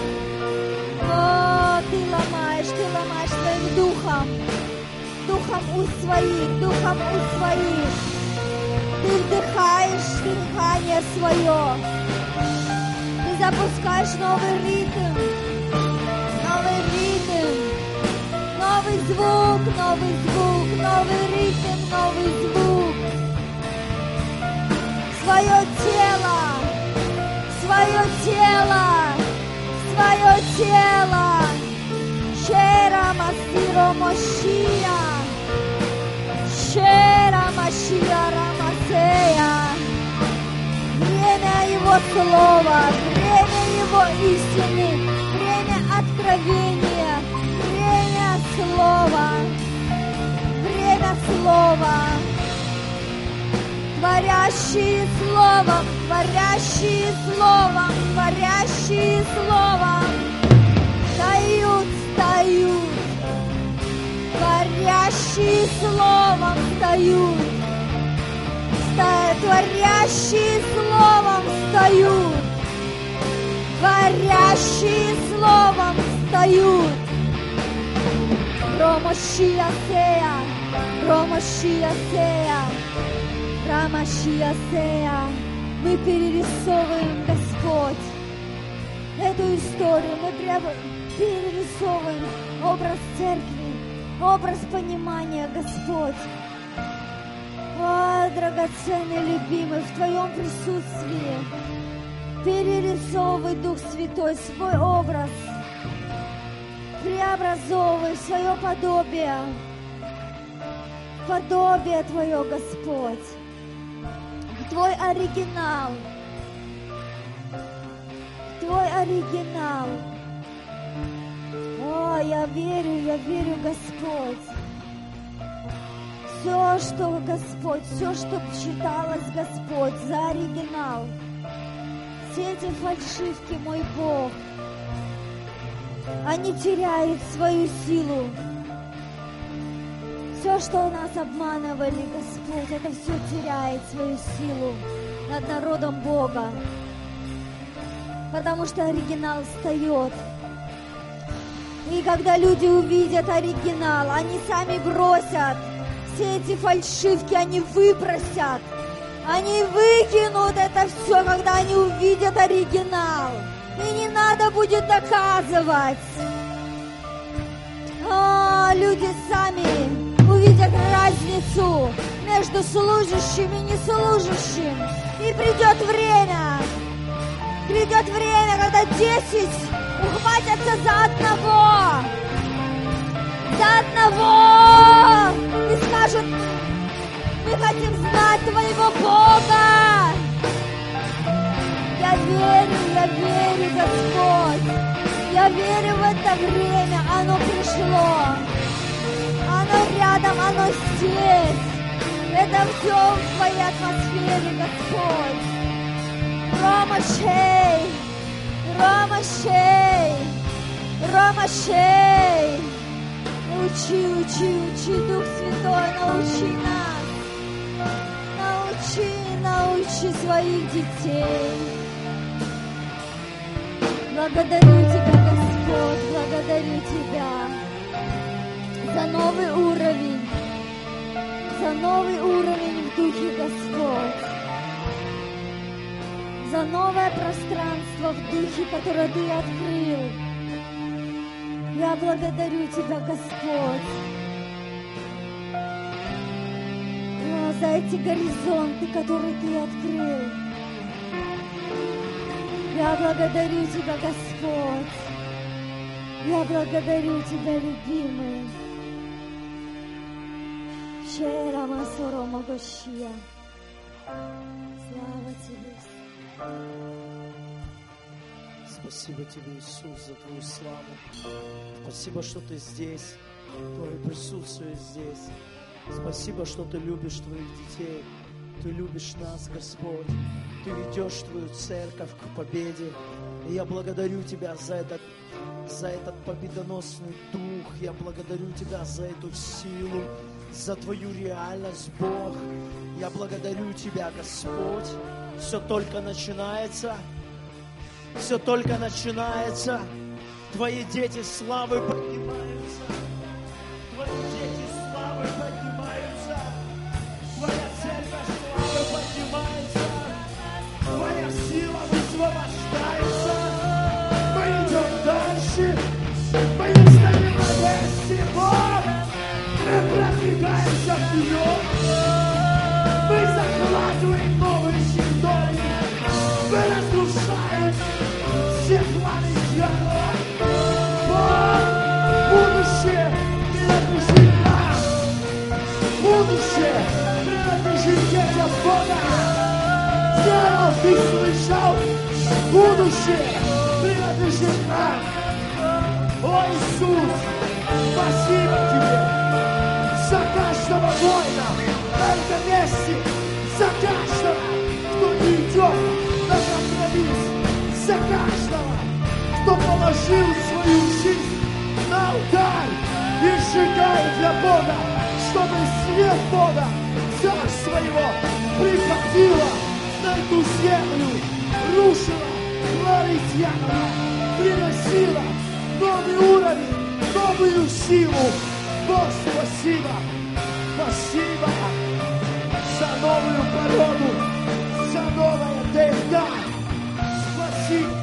О, Ты ломаешь, Ты ломаешь Своим Духом, Духом уст Своих, Духом уст Своих. Ты вдыхаешь дыхание Свое. Ты запускаешь новый ритм, новый ритм, новый звук, новый звук, новый ритм, новый звук. Свое тело, свое тело, свое тело. Шера Масиро Мошия, Шера Машия Рамасея. Время Его Слова, время Его истины, время откровения, время Слова, время Слова. Творящие Словом, творящие Словом, творящие Словом. Встают, встают, творящие Словом встают, творящие Словом встают, творящие Словом встают. Ромашия Сея, Ромашия Сея, Ромашия Сея. Мы перерисовываем, Господь, эту историю, мы прямо перерисовываем образ церкви, образ понимания, Господь. О, драгоценный, любимый, в Твоем присутствии перерисовывай, Дух Святой, свой образ, преобразовывай свое подобие, подобие Твое, Господь, в Твой оригинал, в Твой оригинал. О, я верю, я верю, Господь. Все, что, Господь, все, что считалось, Господь, за оригинал. Все эти фальшивки, мой Бог, они теряют свою силу. Все, что нас обманывали, Господь, это все теряет свою силу над народом Бога. Потому что оригинал встает. И когда люди увидят оригинал, они сами бросят все эти фальшивки, они выбросят. Они выкинут это все, когда они увидят оригинал. И не надо будет доказывать. А, люди сами увидят разницу между служащим и неслужащим. И придет время, придет время, когда десять ухватятся за одного, за одного и скажут: мы хотим знать Твоего Бога. Я верю, я верю, Господь. Я верю в это время. Оно пришло. Оно рядом, оно здесь. Это все в Твоей атмосфере, Господь. Рома Шей, Рома Шей, Рома Шей. Учи, учи, учи, Дух Святой, научи нас. Научи, научи своих детей. Благодарю Тебя, Господь, благодарю Тебя за новый уровень, за новый уровень в Духе, Господь, за новое пространство в Духе, которое Ты открыл. Я благодарю Тебя, Господь, о, за эти горизонты, которые Ты открыл. Я благодарю Тебя, Господь. Я благодарю Тебя, любимый. Шера Масоро Магошия. Слава Тебе. Спасибо Тебе, Иисус, за Твою славу. Спасибо, что Ты здесь, Твое присутствие здесь. Спасибо, что Ты любишь Твоих детей. Ты любишь нас, Господь. Ты ведешь Твою церковь к победе. И я благодарю Тебя за этот, за этот победоносный дух. Я благодарю Тебя за эту силу, за Твою реальность, Бог. Я благодарю Тебя, Господь. Все только начинается. Все только начинается. Твои дети славы поднимаются. Твои дети славы поднимаются. Твоя церковь славы поднимается. Твоя сила высвобождается. Мы идем дальше. Мы не стоим на месте, Бог. Мы продвигаемся вперед. Мы закладываем новые территории. Мы разрушаем все планы дьявола. Бог, будущее принадлежит нам. Будущее принадлежит детям Бога. Дьявол, ты слышал? Будущее принадлежит нам. О, Иисус, спасибо Тебе за каждого воина на этом месте, за каждого, кто не идет на компромисс, за каждого, кто положил свою жизнь на алтарь и сжигает для Бога, чтобы свет Бога, Царство Его, приходило на эту землю, рушило главы дьявола, приносило новый уровень, новую силу. Бог, спасибо, спасибо за новую породу, за новое ДНК. Спасибо,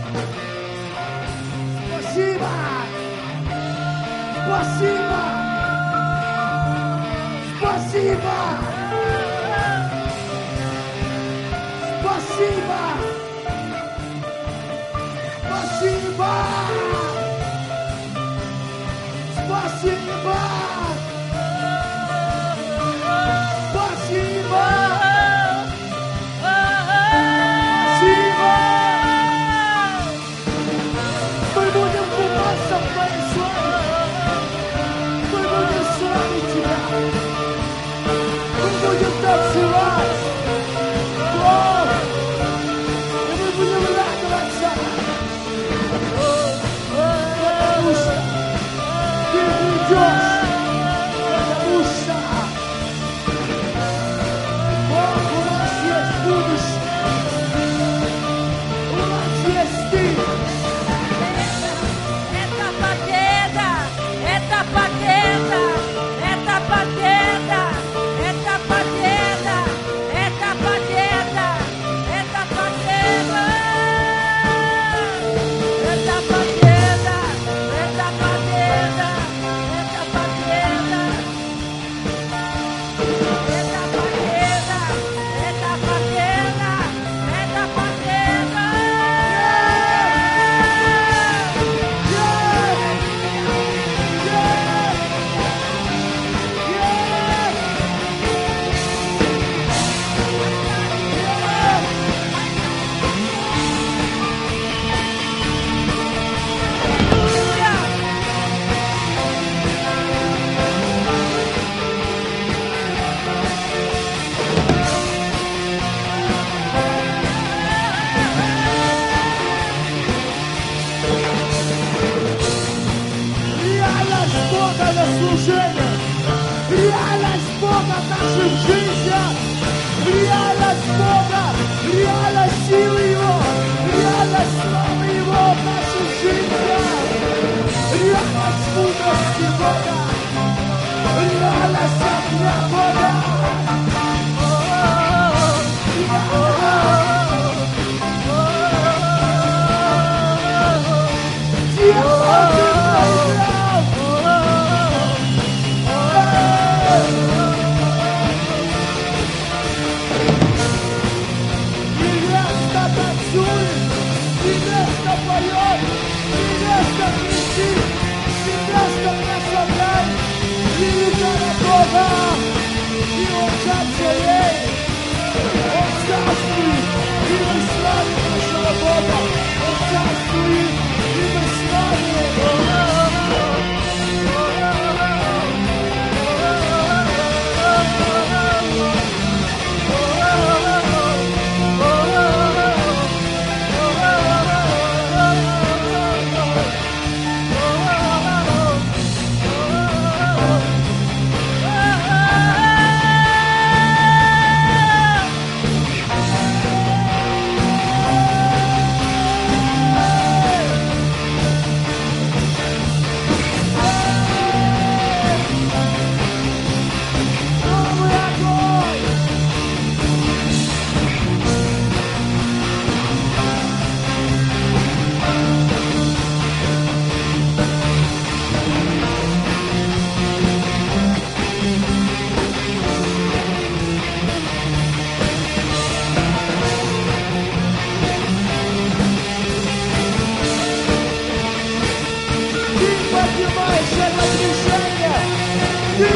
спасибо, спасибо, спасибо, спасибо, спасибо. Спасибо! Спасибо! Спасибо! Мы будем купаться в Твоей славе! Мы будем славить Тебя!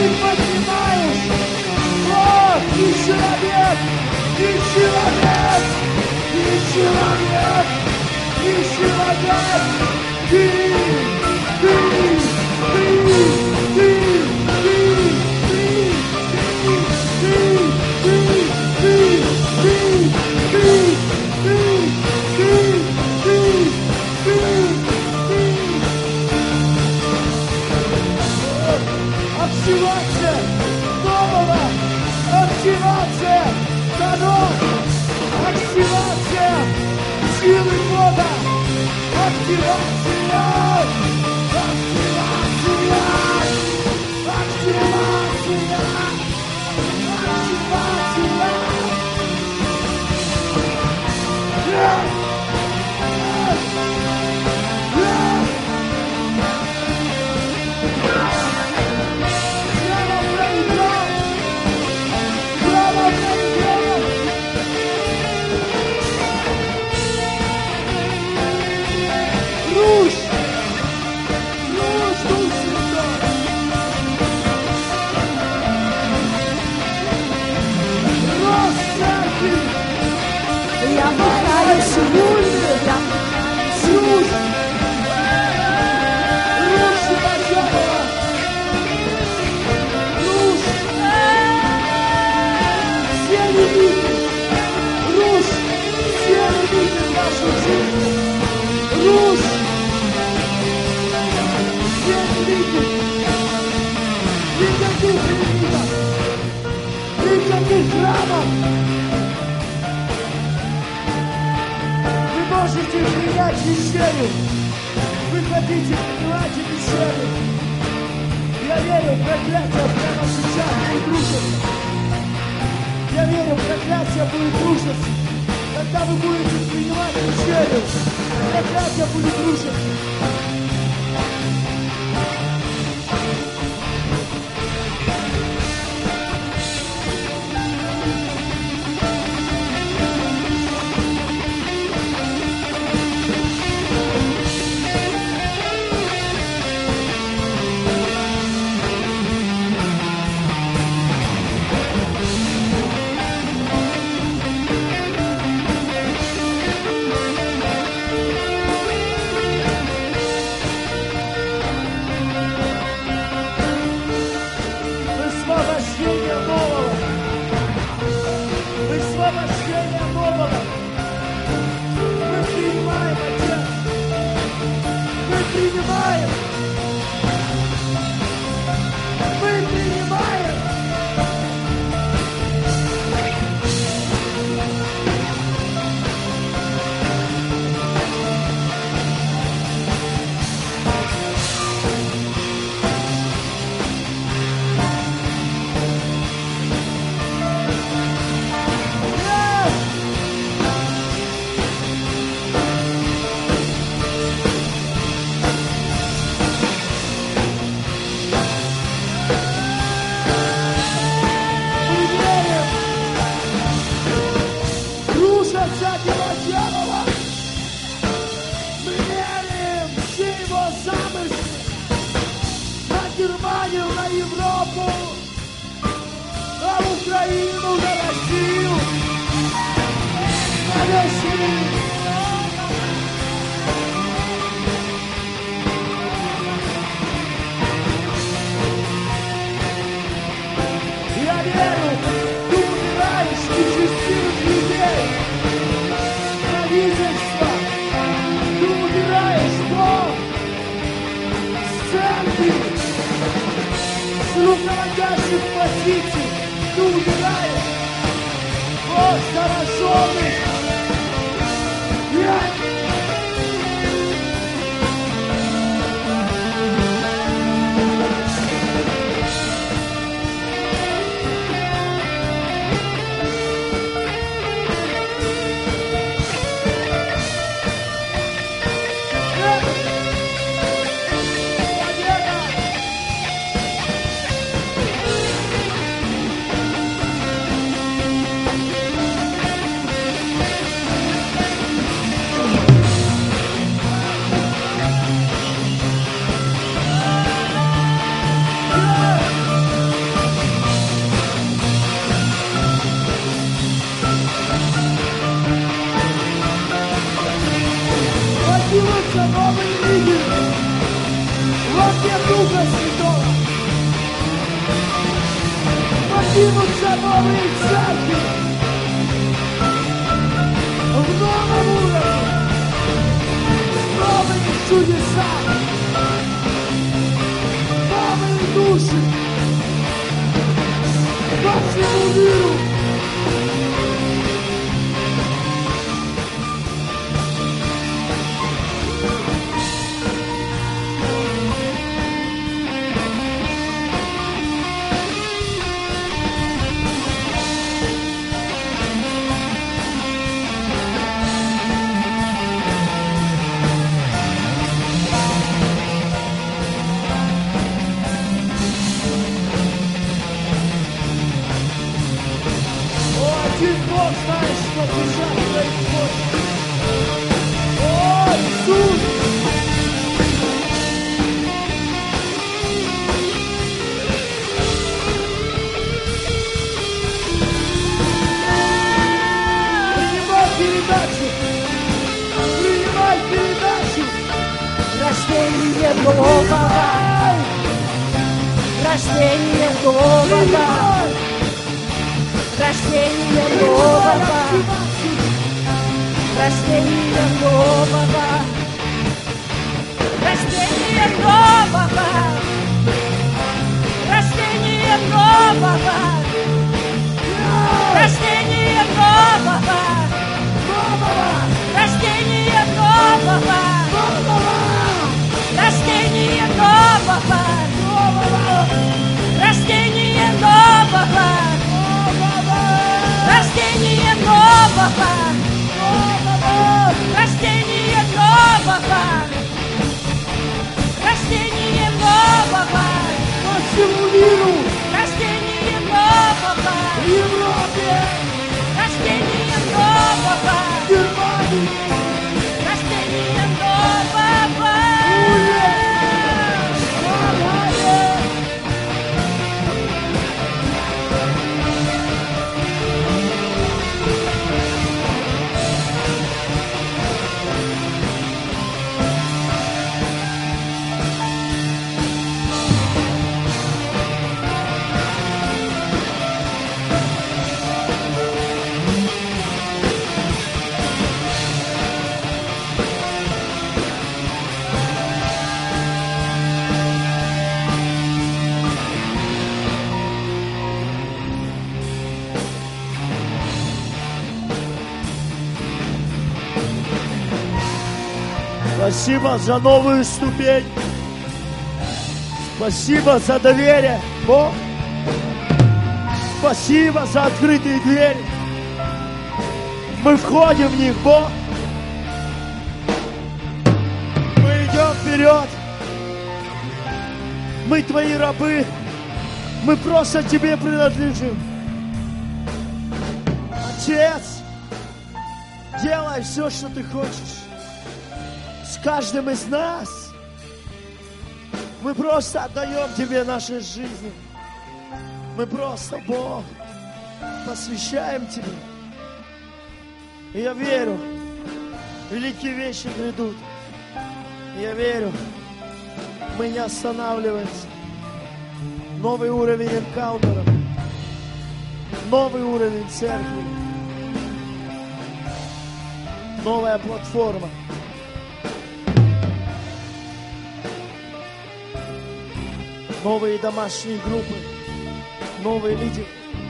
поднимаешь. О, ты человек, ты человек, ты человек, ты человек, ты, ты, ты, ты, ты, ты, ты, ты, ты, активация нового, активация дорог, активация силы Бога, активация, активация, активация, активация. Я пытаюсь вульны, я Русь! Русь Божьего! Русь! Все лимиты! Русь! Все лимиты нашей жизни! Русь! Все лимиты! Никаких лимитов! Никаких храмов! Можете принять вечерю. Вы хотите принимать вечерю. Я верю, проклятие прямо сейчас будет рушиться. Я верю, проклятие будет рушиться. Когда вы будете принимать вечерю, проклятие будет рушиться. Руководящих позиций ты убираешь. Вот зараженных. поднимутся новые лидеры во имя Духа Святого. Поднимутся новые церкви в новом уровне, новые чудеса, новые души по всему миру. Один Бог знает, что душа происходит. О, Иисус! Принимай передачу! Принимай передачу! Рождение нового! Рождение нового! Рождение нового, рождение нового, рождение нового, рождение нового, рождение нового, рождение нового, рождение нового, рождение нового. Рождение нового! Рождение нового! Рождение нового! По всему миру! Рождение нового! В Европе! Рождение нового! В Германии! Рождение нового! Спасибо за новую ступень. Спасибо за доверие, Бог. Спасибо за открытые двери. Мы входим в них, Бог. Мы идем вперед. Мы Твои рабы. Мы просто Тебе принадлежим. Отец, делай все, что Ты хочешь. С каждым из нас. Мы просто отдаем Тебе наши жизни. Мы просто, Бог, посвящаем Тебе. И я верю, великие вещи грядут. И я верю, мы не останавливаемся. Новый уровень энкаунтера. Новый уровень церкви. Новая платформа. Новые домашние группы. Новые лидеры.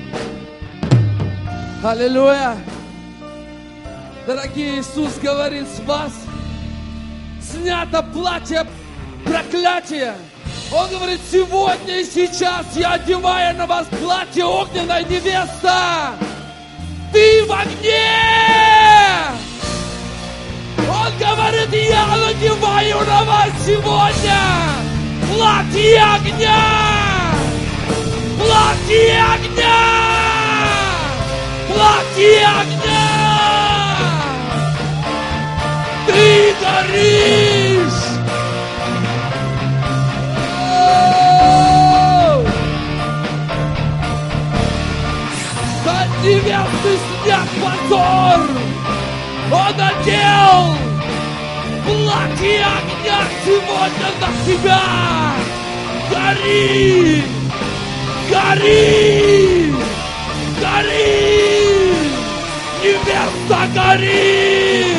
Аллилуйя! Дорогие, Иисус говорит, с вас снято платье проклятия. Он говорит, сегодня и сейчас я одеваю на вас платье огненная невеста. Ты в огне! Он говорит, я надеваю на вас сегодня платье огня! Платье огня! Платье огня! Ты горишь! С невесты снят позор! Он одел платье плоти огня сегодня на тебя! Гори! Гори! Гори! Невеста, гори!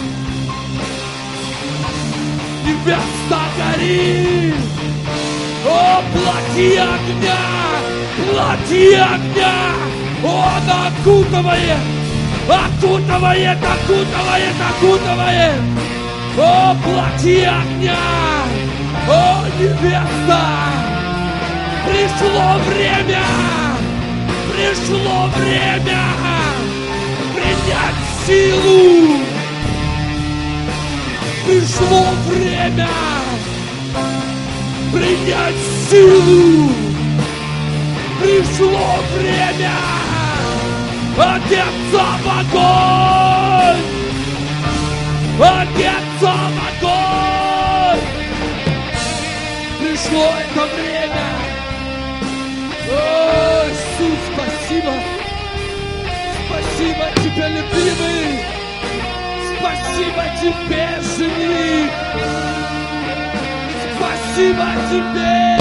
Невеста, гори! О, плоти огня! Плоти огня! Он окутывает! Окутывает, окутывает, окутывает! О, плоти огня! О, невеста! Пришло время! Пришло время! Принять силу! Пришло время! Принять силу! Пришло время! Одеться в огонь! Одеться в огонь! Пришло это время! О, Иисус, спасибо! Спасибо тебе, любимый! Спасибо тебе, жених! Спасибо тебе!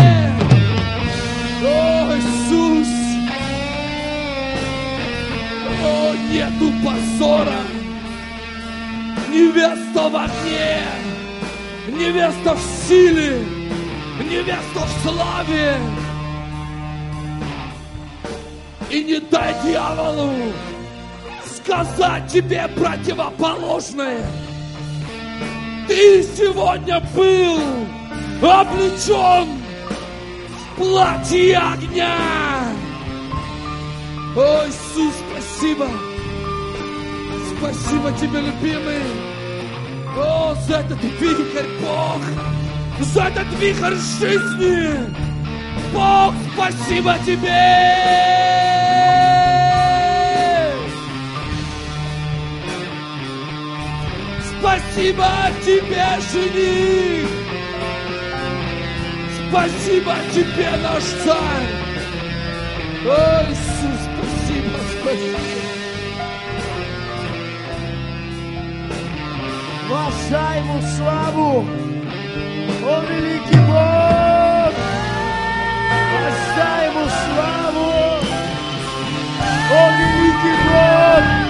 О, Иисус! О, нету позора! Невеста в огне! Невеста в силе! Невеста в славе! И не дай дьяволу сказать тебе противоположное! Ты сегодня был облечен в платье огня! О, Иисус, спасибо! Спасибо тебе, любимый! О, за этот вихрь, Бог! За этот вихрь жизни! Бог, спасибо тебе! Спасибо тебе, жених! Спасибо тебе, наш царь! О, Иисус, спасибо, спасибо! Воздай ему славу! О, великий Бог! Воздай ему славу! О, великий Бог!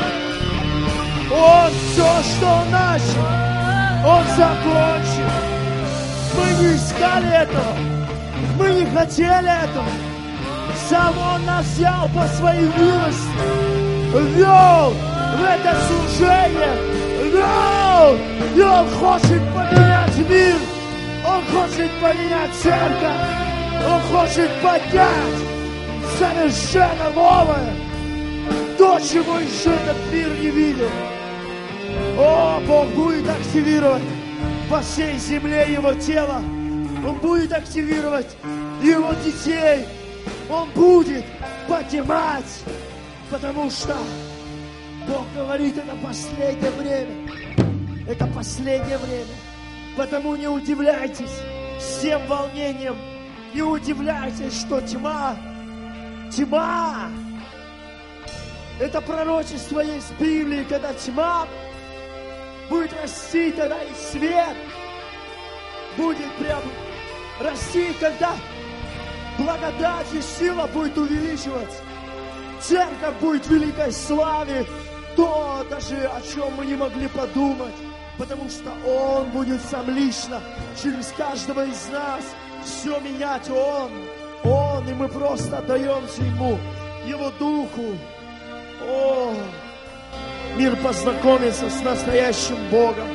Он все, что он начал, он закончил. Мы не искали этого, мы не хотели этого. Сам он нас взял по своей милости, вел в это служение, вел. И он хочет поменять мир, он хочет поменять церковь, он хочет поднять совершенно новое, то, чего еще этот мир не видел. О, Бог будет активировать по всей земле его тело. Он будет активировать его детей. Он будет поднимать, потому что Бог говорит, это последнее время. Это последнее время. Потому не удивляйтесь всем волнением. Не удивляйтесь, что тьма, тьма. Это пророчество есть в Библии, когда тьма будет расти, тогда и свет будет прям расти, когда благодать и сила будет увеличиваться. Церковь будет в великой славе, то даже о чем мы не могли подумать, потому что Он будет сам лично через каждого из нас все менять. Он, Он, и мы просто отдаемся Ему, Его Духу. О, мир познакомится с настоящим Богом.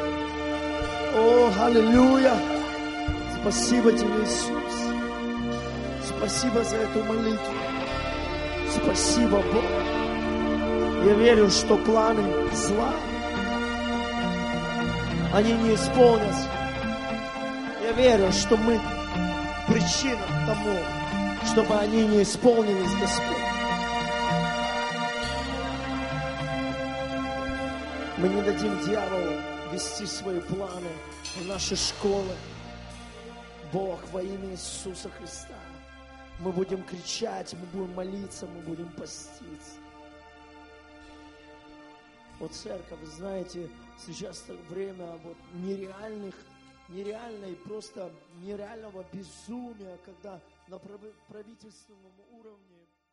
О, аллилуйя! Спасибо тебе, Иисус. Спасибо за эту молитву. Спасибо, Бог. Я верю, что планы зла, они не исполнятся. Я верю, что мы причина тому, чтобы они не исполнились, Господь. Мы не дадим дьяволу вести свои планы в наши школы. Бог, во имя Иисуса Христа, мы будем кричать, мы будем молиться, мы будем поститься. Вот церковь, знаете, сейчас так время вот нереальных, нереальной, просто нереального безумия, когда на правительственном уровне